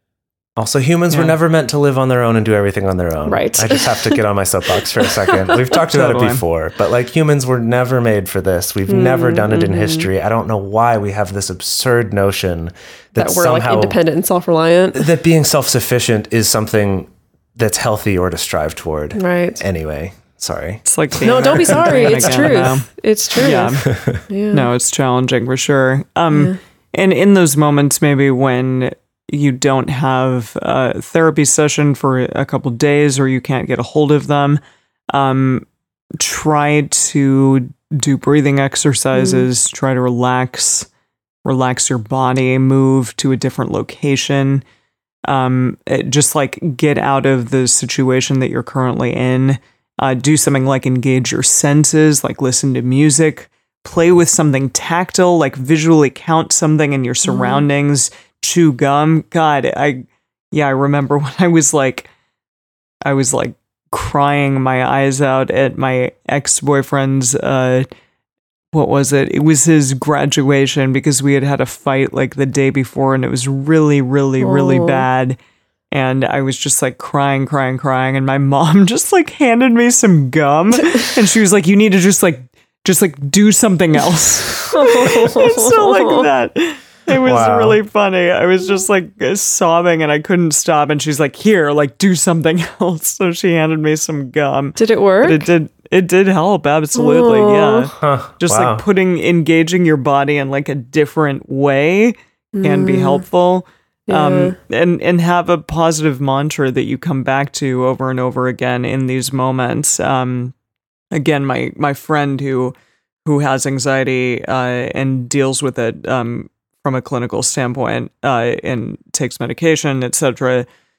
Also, humans yeah. were never meant to live on their own and do everything on their own. Right. I just have to get on my soapbox for a second. We've talked about totally. it before, but like humans were never made for this. We've mm-hmm. never done it in history. I don't know why we have this absurd notion that, that we're somehow, like independent and self-reliant. That being self-sufficient is something that's healthy or to strive toward. Right. Anyway. Sorry. It's like no, don't be sorry. It's true. It's true. Yeah. yeah. No, it's challenging for sure. Um, yeah. And in those moments, maybe when you don't have a therapy session for a couple of days or you can't get a hold of them, um, try to do breathing exercises. Mm. Try to relax, relax your body, move to a different location. Um, it, just like get out of the situation that you're currently in. Uh, do something like engage your senses, like listen to music, play with something tactile, like visually count something in your surroundings, mm. chew gum. God, I, yeah, I remember when I was like, I was like crying my eyes out at my ex-boyfriend's, uh, what was it? It was his graduation because we had had a fight like the day before and it was really, really, oh. really bad. And I was just like crying, crying, crying. And my mom just like handed me some gum and she was like, you need to just like, just like do something else. And so like that, it was wow. really funny. I was just like sobbing and I couldn't stop. And she's like, here, like do something else. So she handed me some gum. Did it work? But it did. It did help. Absolutely. Oh. Yeah. Huh. Just wow. like putting, engaging your body in like a different way can mm. be helpful. Yeah. Um, and, and have a positive mantra that you come back to over and over again in these moments. Um, again, my, my friend who, who has anxiety, uh, and deals with it, um, from a clinical standpoint, uh, and takes medication, et cetera.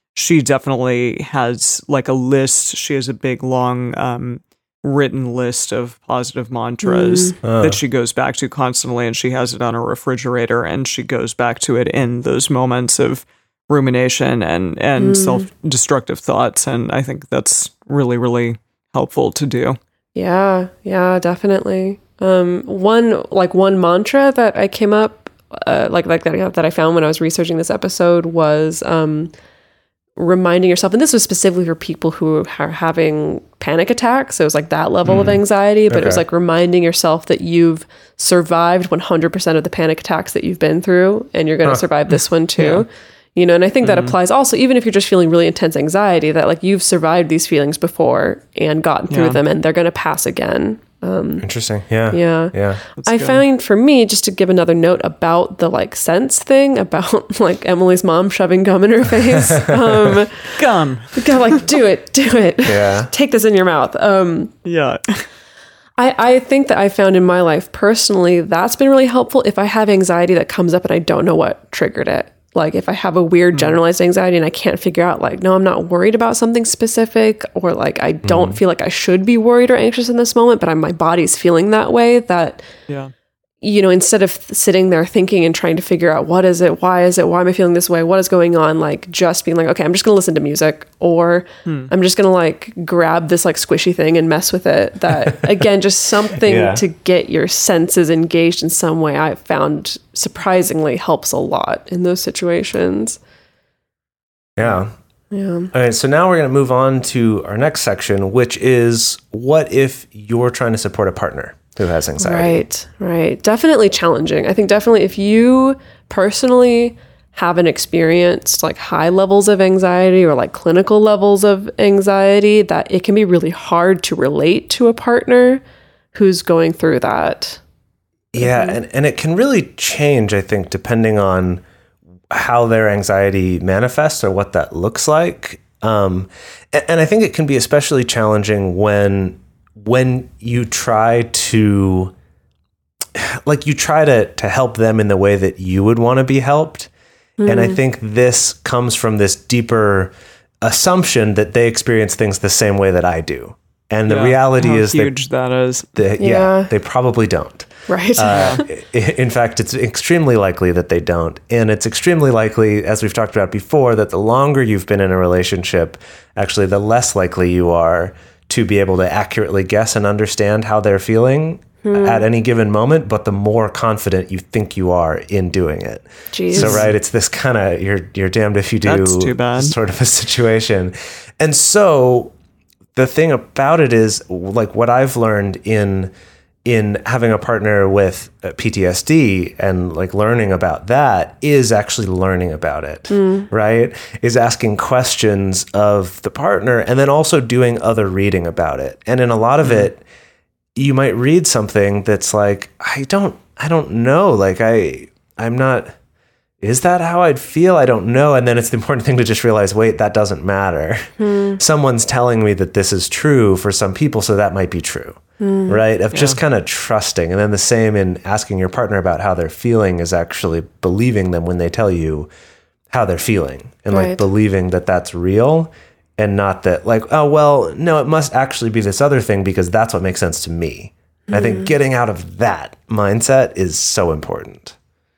she definitely has like a list. She has a big, long, um, written list of positive mantras Mm. that she goes back to constantly, and she has it on her refrigerator, and she goes back to it in those moments of rumination and, and Mm. self-destructive thoughts. And I think that's really, really helpful to do. Yeah, yeah, definitely. Um, one like one mantra that I came up uh, like like that that I found when I was researching this episode was um, reminding yourself, and this was specifically for people who are having panic attacks. So it was like that level Mm. of anxiety, but it was Okay. like reminding yourself that you've survived one hundred percent of the panic attacks that you've been through, and you're going to Huh. survive this one too. You know, and I think that applies also, even if you're just feeling really intense anxiety, that like you've survived these feelings before and gotten through Yeah. them, and they're going to pass again. Interesting. Yeah. Yeah. Yeah. I good. find for me, just to give another note about the like sense thing about like Emily's mom shoving gum in her face. um, Gum. go like, do it, do it. Yeah. Take this in your mouth. Um, Yeah. I, I think that I found in my life personally, that's been really helpful if I have anxiety that comes up and I don't know what triggered it. Like if I have a weird generalized anxiety and I can't figure out like, no, I'm not worried about something specific, or like I don't feel like I should be worried or anxious in this moment, but I'm, my body's feeling that way, that, Yeah. you know, instead of th- sitting there thinking and trying to figure out what is it, why is it, why am I feeling this way, what is going on, like just being like, okay, I'm just gonna listen to music, or I'm just gonna like grab this like squishy thing and mess with it. That again, just something Yeah. to get your senses engaged in some way, I found surprisingly helps a lot in those situations. Yeah. Yeah. All right, so now we're going to move on to our next section, which is what if you're trying to support a partner who has anxiety? Right, right. Definitely challenging. I think definitely if you personally haven't experienced like high levels of anxiety or like clinical levels of anxiety, that it can be really hard to relate to a partner who's going through that. Yeah, and, and it can really change, I think, depending on how their anxiety manifests or what that looks like. Um, and, and I think it can be especially challenging when when you try to like you try to to help them in the way that you would want to be helped. And I think this comes from this deeper assumption that they experience things the same way that I do. And the Yeah. reality How is they, huge that is. they yeah, Yeah. they probably don't. Right. Uh, i- in fact, it's extremely likely that they don't. And it's extremely likely, as we've talked about before, that the longer you've been in a relationship, actually, the less likely you are to be able to accurately guess and understand how they're feeling at any given moment, but the more confident you think you are in doing it. Jeez. So, right, it's this kind of you're you're damned if you do That's too bad. sort of a situation. And so the thing about it is, like what I've learned in in having a partner with uh, P T S D and like learning about that is actually learning about it, right? Is asking questions of the partner and then also doing other reading about it. And in a lot of it, you might read something that's like, I don't, I don't know. Like I, I'm not, is that how I'd feel? I don't know. And then it's the important thing to just realize, wait, that doesn't matter. Someone's telling me that this is true for some people, so that might be true. Right? Of just kind of trusting. And then the same in asking your partner about how they're feeling is actually believing them when they tell you how they're feeling and like Right. believing that that's real and not that like, oh, well, no, it must actually be this other thing because that's what makes sense to me. I think getting out of that mindset is so important.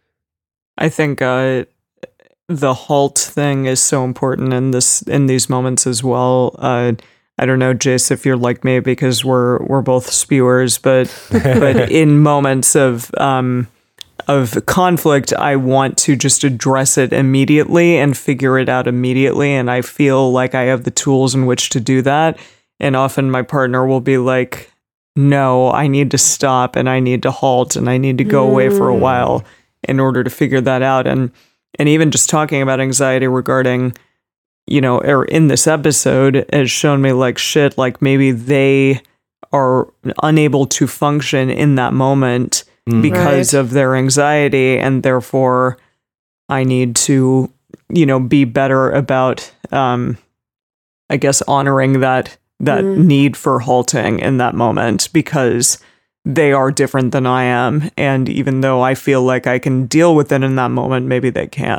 I think uh, the halt thing is so important in this in these moments as well. Uh, I don't know, Jace, if you're like me because we're we're both spewers, but but in moments of um, of conflict, I want to just address it immediately and figure it out immediately, and I feel like I have the tools in which to do that. And often my partner will be like, "No, I need to stop, and I need to halt, and I need to go away for a while." In order to figure that out. And and even just talking about anxiety regarding, you know, or in this episode has shown me like shit, like maybe they are unable to function in that moment because Right. of their anxiety, and therefore I need to, you know, be better about um I guess honoring that that need for halting in that moment, because they are different than I am. And even though I feel like I can deal with it in that moment, maybe they can't.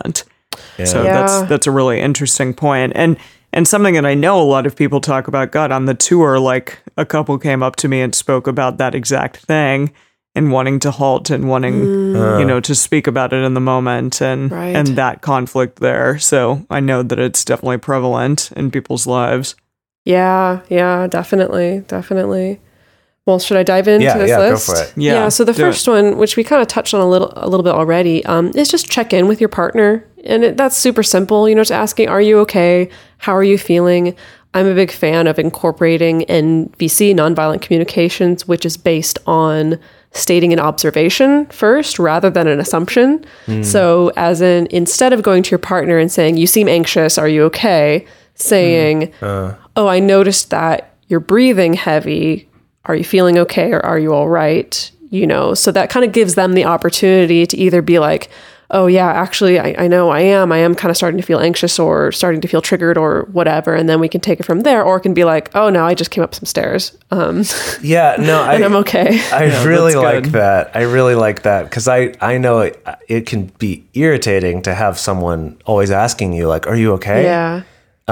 So Yeah. that's that's a really interesting point. And and something that I know a lot of people talk about. God, on the tour, like a couple came up to me and spoke about that exact thing and wanting to halt and wanting, you know, to speak about it in the moment and Right. and that conflict there. So I know that it's definitely prevalent in people's lives. Yeah, yeah, definitely, definitely. Well, should I dive into Yeah, this yeah, go list? for it. Yeah, so the do first one, which we kind of touched on a little, a little bit already, um, is just check in with your partner, and it, that's super simple. You know, just asking, "Are you okay? How are you feeling?" I'm a big fan of incorporating N V C, nonviolent communications, which is based on stating an observation first rather than an assumption. So, as in, instead of going to your partner and saying, "You seem anxious. Are you okay?" saying, "Oh, I noticed that you're breathing heavy. Are you feeling okay, or are you all right?" You know, so that kind of gives them the opportunity to either be like, "Oh yeah, actually, I, I know I am. I am kind of starting to feel anxious or starting to feel triggered or whatever." And then we can take it from there, or it can be like, "Oh no, I just came up some stairs. Um, Yeah, no, I, and I'm okay." I Yeah, really that's like good. that. I really like that because I, I know it, it can be irritating to have someone always asking you, like, "Are you okay?" Yeah.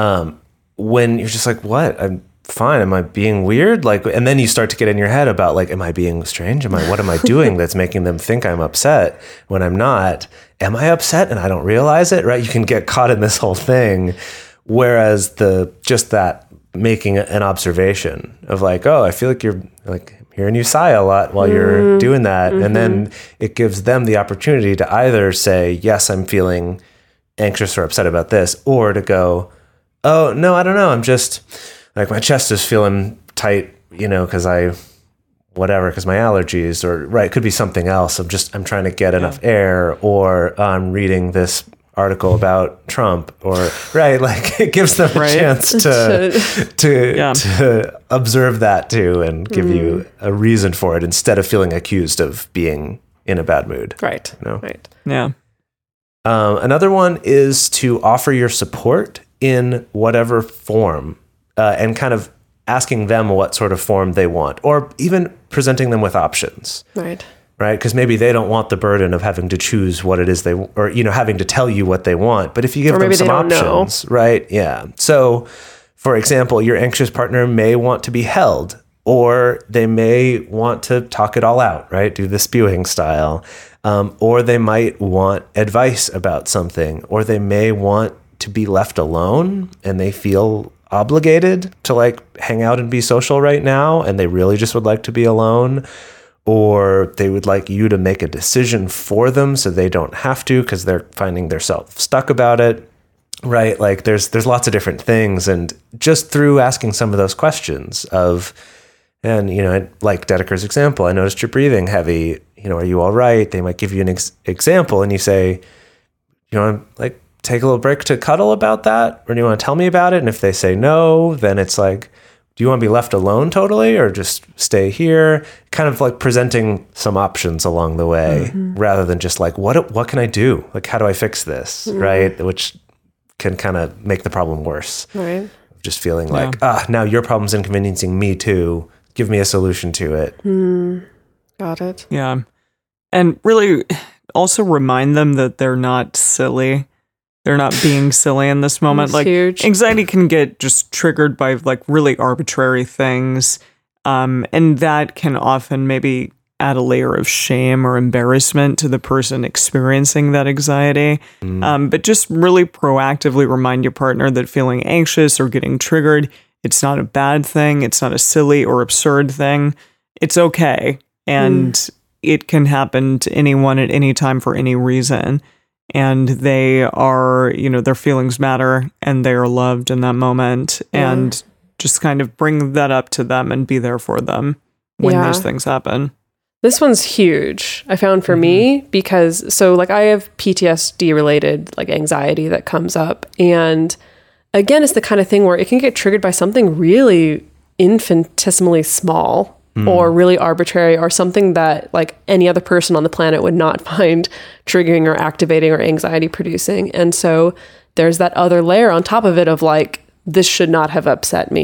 When you're just like, "What? I'm fine. Am I being weird?" Like, and then you start to get in your head about like, "Am I being strange? Am I, what am I doing that's making them think I'm upset when I'm not? Am I upset and I don't realize it?" Right? You can get caught in this whole thing. Whereas the, just that making an observation of like, "Oh, I feel like you're like hearing you sigh a lot while you're doing that." And then it gives them the opportunity to either say, "Yes, I'm feeling anxious or upset about this," or to go, "Oh, no, I don't know. I'm just like, my chest is feeling tight, you know, because I, whatever, because my allergies," or right, it could be something else. I'm just, I'm trying to get enough air, or I'm reading this article about Trump, or right, like it gives them a Right. chance to to Yeah. to observe that too and give you a reason for it instead of feeling accused of being in a bad mood. Right. No. Right. Yeah. Um, another one is to offer your support in whatever form, uh, and kind of asking them what sort of form they want, or even presenting them with options, Right. right? Because maybe they don't want the burden of having to choose what it is they, or, you know, having to tell you what they want. But if you give Or them maybe they some don't know. options, right? Yeah. So, for example, your anxious partner may want to be held, or they may want to talk it all out, right? Do the spewing style. Um, or they might want advice about something, or they may want to be left alone and they feel obligated to like hang out and be social right now, and they really just would like to be alone. Or they would like you to make a decision for them so they don't have to because they're finding themselves stuck about it. Right? Like there's there's lots of different things, and just through asking some of those questions of, and you know, like Dedeker's example, "I noticed you're breathing heavy. You know, are you all right?" They might give you an ex- example, and you say, "You want to like take a little break to cuddle about that, or do you want to tell me about it?" And if they say no, then it's like, "Do you want to be left alone totally, or just stay here?" Kind of like presenting some options along the way, rather than just like, what what can I do? Like, how do I fix this? Right? Which can kind of make the problem worse. Right. Just feeling like, ah, now your problem's inconveniencing me too. Give me a solution to it. Got it. Yeah. And really also remind them that they're not silly. They're not being silly in this moment. That's like huge. anxiety can get just triggered by like really arbitrary things. Um, and that can often maybe add a layer of shame or embarrassment to the person experiencing that anxiety. Um, but just really proactively remind your partner that feeling anxious or getting triggered, it's not a bad thing. It's not a silly or absurd thing. It's okay. And it can happen to anyone at any time for any reason. And they are, you know, their feelings matter and they are loved in that moment. And just kind of bring that up to them and be there for them when Yeah. those things happen. This one's huge, I found for me, because so like I have P T S D related like anxiety that comes up. And again, it's the kind of thing where it can get triggered by something really infinitesimally small or really arbitrary, or something that like any other person on the planet would not find triggering or activating or anxiety producing. And so there's that other layer on top of it of like, this should not have upset me.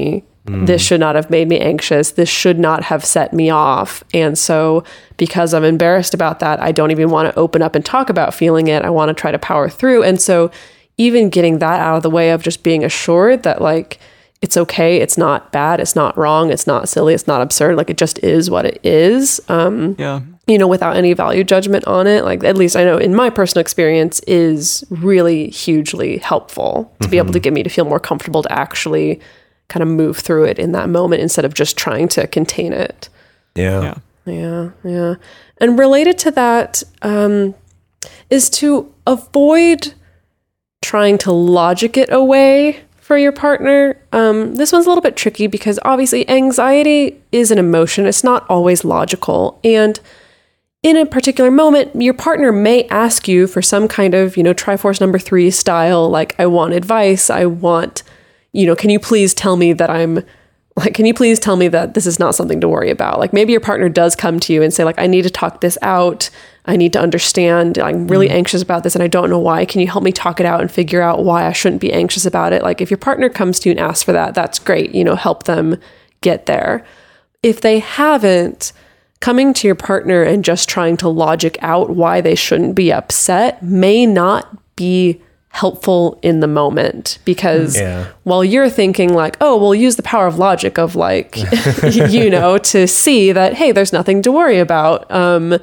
This should not have made me anxious. This should not have set me off. And so because I'm embarrassed about that, I don't even want to open up and talk about feeling it. I want to try to power through. And so even getting that out of the way of just being assured that like, it's okay. It's not bad. It's not wrong. It's not silly. It's not absurd. Like it just is what it is. Um, Yeah. you know, without any value judgment on it. Like at least I know in my personal experience is really hugely helpful to be able to get me to feel more comfortable to actually kind of move through it in that moment instead of just trying to contain it. Yeah. Yeah. Yeah, yeah. And related to that um, is to avoid trying to logic it away for your partner. Um, this one's a little bit tricky because obviously anxiety is an emotion. It's not always logical. And in a particular moment, your partner may ask you for some kind of, you know, Triforce number three style, like, I want advice. I want, you know, can you please tell me that I'm like, can you please tell me that this is not something to worry about? Like maybe your partner does come to you and say like, I need to talk this out. I need to understand. I'm really mm. anxious about this and I don't know why. Can you help me talk it out and figure out why I shouldn't be anxious about it? Like if your partner comes to you and asks for that, that's great. You know, help them get there. If they haven't, coming to your partner and just trying to logic out why they shouldn't be upset may not be helpful in the moment because yeah. while you're thinking like, oh, we'll use the power of logic of like, you know, to see that, hey, there's nothing to worry about. Um,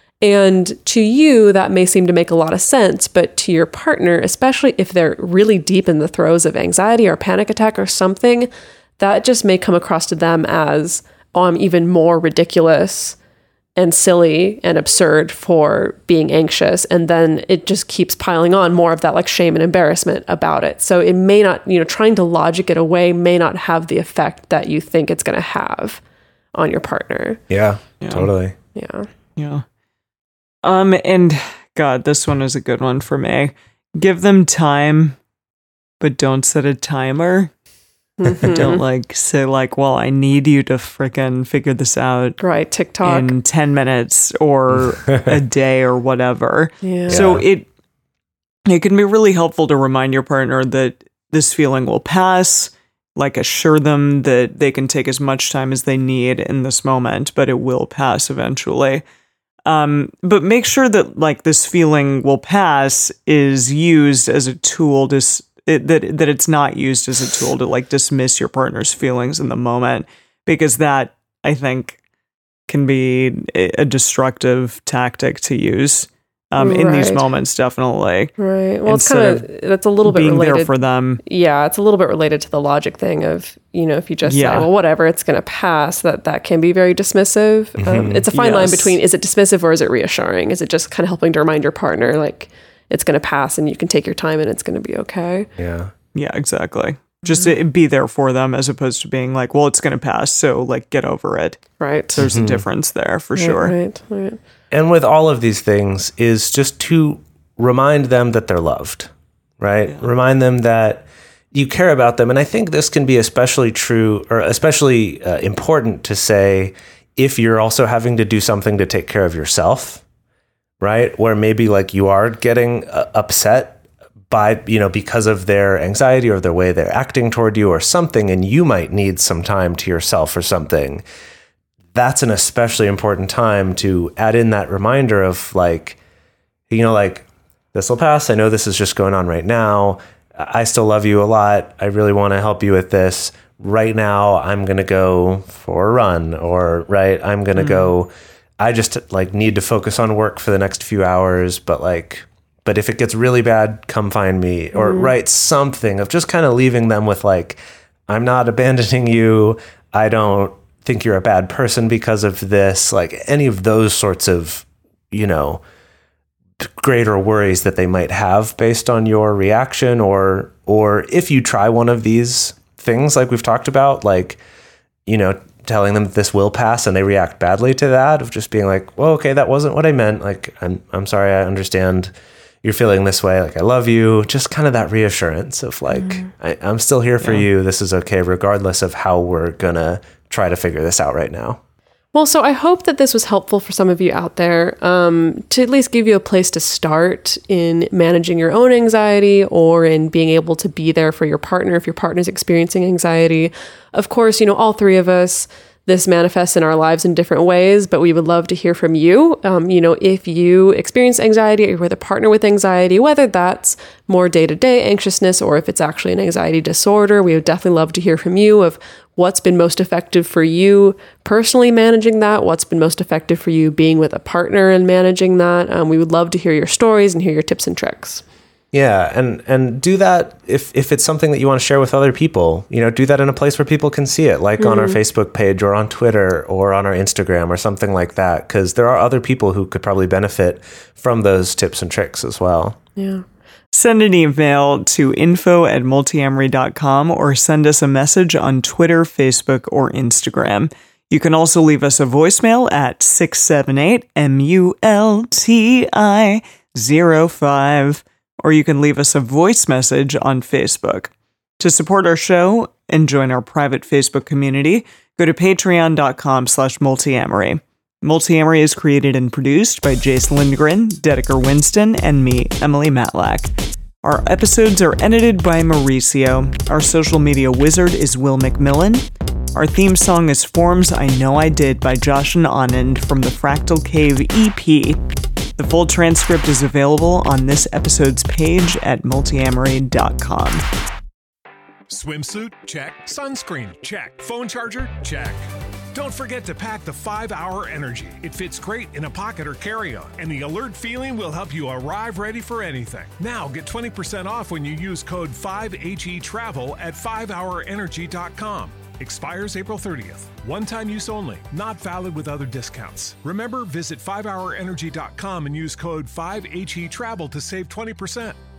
and to you, that may seem to make a lot of sense, but to your partner, especially if they're really deep in the throes of anxiety or panic attack or something, that just may come across to them as, oh, I'm even more ridiculous and silly and absurd for being anxious. And then it just keeps piling on more of that like shame and embarrassment about it. So it may not, you know, trying to logic it away may not have the effect that you think it's going to have on your partner. Yeah, Yeah. totally. Yeah. Yeah. Um, and God, this one is a good one for me. Give them time, but don't set a timer. Mhm. Don't like say like, well, I need you to frickin' figure this out Right. TikTok. in ten minutes or a day or whatever. Yeah. So Yeah. it it can be really helpful to remind your partner that this feeling will pass, like assure them that they can take as much time as they need in this moment, but it will pass eventually. Um, but make sure that like this feeling will pass is used as a tool to s- it, that that it's not used as a tool to like dismiss your partner's feelings in the moment, because that I think can be a a destructive tactic to use um, in these Right. moments. Definitely, Right. Well, it's kind Instead of, that's a little bit being related. there for them. Yeah, it's a little bit related to the logic thing of, you know, if you just Yeah. say, well, whatever, it's going to pass, that that can be very dismissive. Um, it's a fine line Yes. between, is it dismissive or is it reassuring? Is it just kind of helping to remind your partner, like, it's going to pass and you can take your time and it's going to be okay? Yeah. Yeah, exactly. Just to be there for them as opposed to being like, well, it's going to pass, so like get over it. Right. There's a difference there for sure. Right, right. And with all of these things is just to remind them that they're loved, right? Remind them that you care about them. And I think this can be especially true or especially uh, important to say if you're also having to do something to take care of yourself, right? Where maybe like you are getting uh, upset by, you know, because of their anxiety or the way they're acting toward you or something, and you might need some time to yourself or something. That's an especially important time to add in that reminder of like, you know, like, this will pass. I know this is just going on right now. I still love you a lot. I really want to help you with this. Right now, I'm going to go for a run, or right, I'm going to go, I just like need to focus on work for the next few hours, but like, but if it gets really bad, come find me, or write something of just kind of leaving them with like, I'm not abandoning you. I don't think you're a bad person because of this, like any of those sorts of, you know, greater worries that they might have based on your reaction, or or if you try one of these things like we've talked about, like, you know, telling them that this will pass and they react badly to that, of just being like, well, okay, that wasn't what I meant. Like, I'm I'm sorry, I understand you're feeling this way. Like, I love you. Just kind of that reassurance of like, mm. I, I'm still here for Yeah. you. This is okay, regardless of how we're gonna try to figure this out right now. Well, so I hope that this was helpful for some of you out there um, to at least give you a place to start in managing your own anxiety or in being able to be there for your partner if your partner's experiencing anxiety. Of course, you know, all three of us, this manifests in our lives in different ways, but we would love to hear from you. Um, you know, if you experience anxiety or you're with a partner with anxiety, whether that's more day-to-day anxiousness or if it's actually an anxiety disorder, we would definitely love to hear from you of what's been most effective for you personally managing that, what's been most effective for you being with a partner and managing that. Um, we would love to hear your stories and hear your tips and tricks. Yeah, and and do that if if it's something that you want to share with other people. You know, do that in a place where people can see it, like mm-hmm. on our Facebook page or on Twitter or on our Instagram or something like that, because there are other people who could probably benefit from those tips and tricks as well. Yeah. Send an email to info at multiamory dot com or send us a message on Twitter, Facebook, or Instagram. You can also leave us a voicemail at six seven eight M U L T I zero five. Or you can leave us a voice message on Facebook. To support our show and join our private Facebook community, go to patreon dot com slash multiamory. Multiamory is created and produced by Jace Lindgren, Dedeker Winston, and me, Emily Matlack. Our episodes are edited by Mauricio. Our social media wizard is Will McMillan. Our theme song is Forms I Know I Did by Josh and Anand from the Fractal Cave E P. The full transcript is available on this episode's page at multiamory dot com. Swimsuit? Check. Sunscreen? Check. Phone charger? Check. Don't forget to pack the five hour Energy. It fits great in a pocket or carry-on, and the alert feeling will help you arrive ready for anything. Now get twenty percent off when you use code five H E travel at five hour energy dot com. Expires April thirtieth. One-time use only. Not valid with other discounts. Remember, visit five hour energy dot com and use code five H E travel to save twenty percent.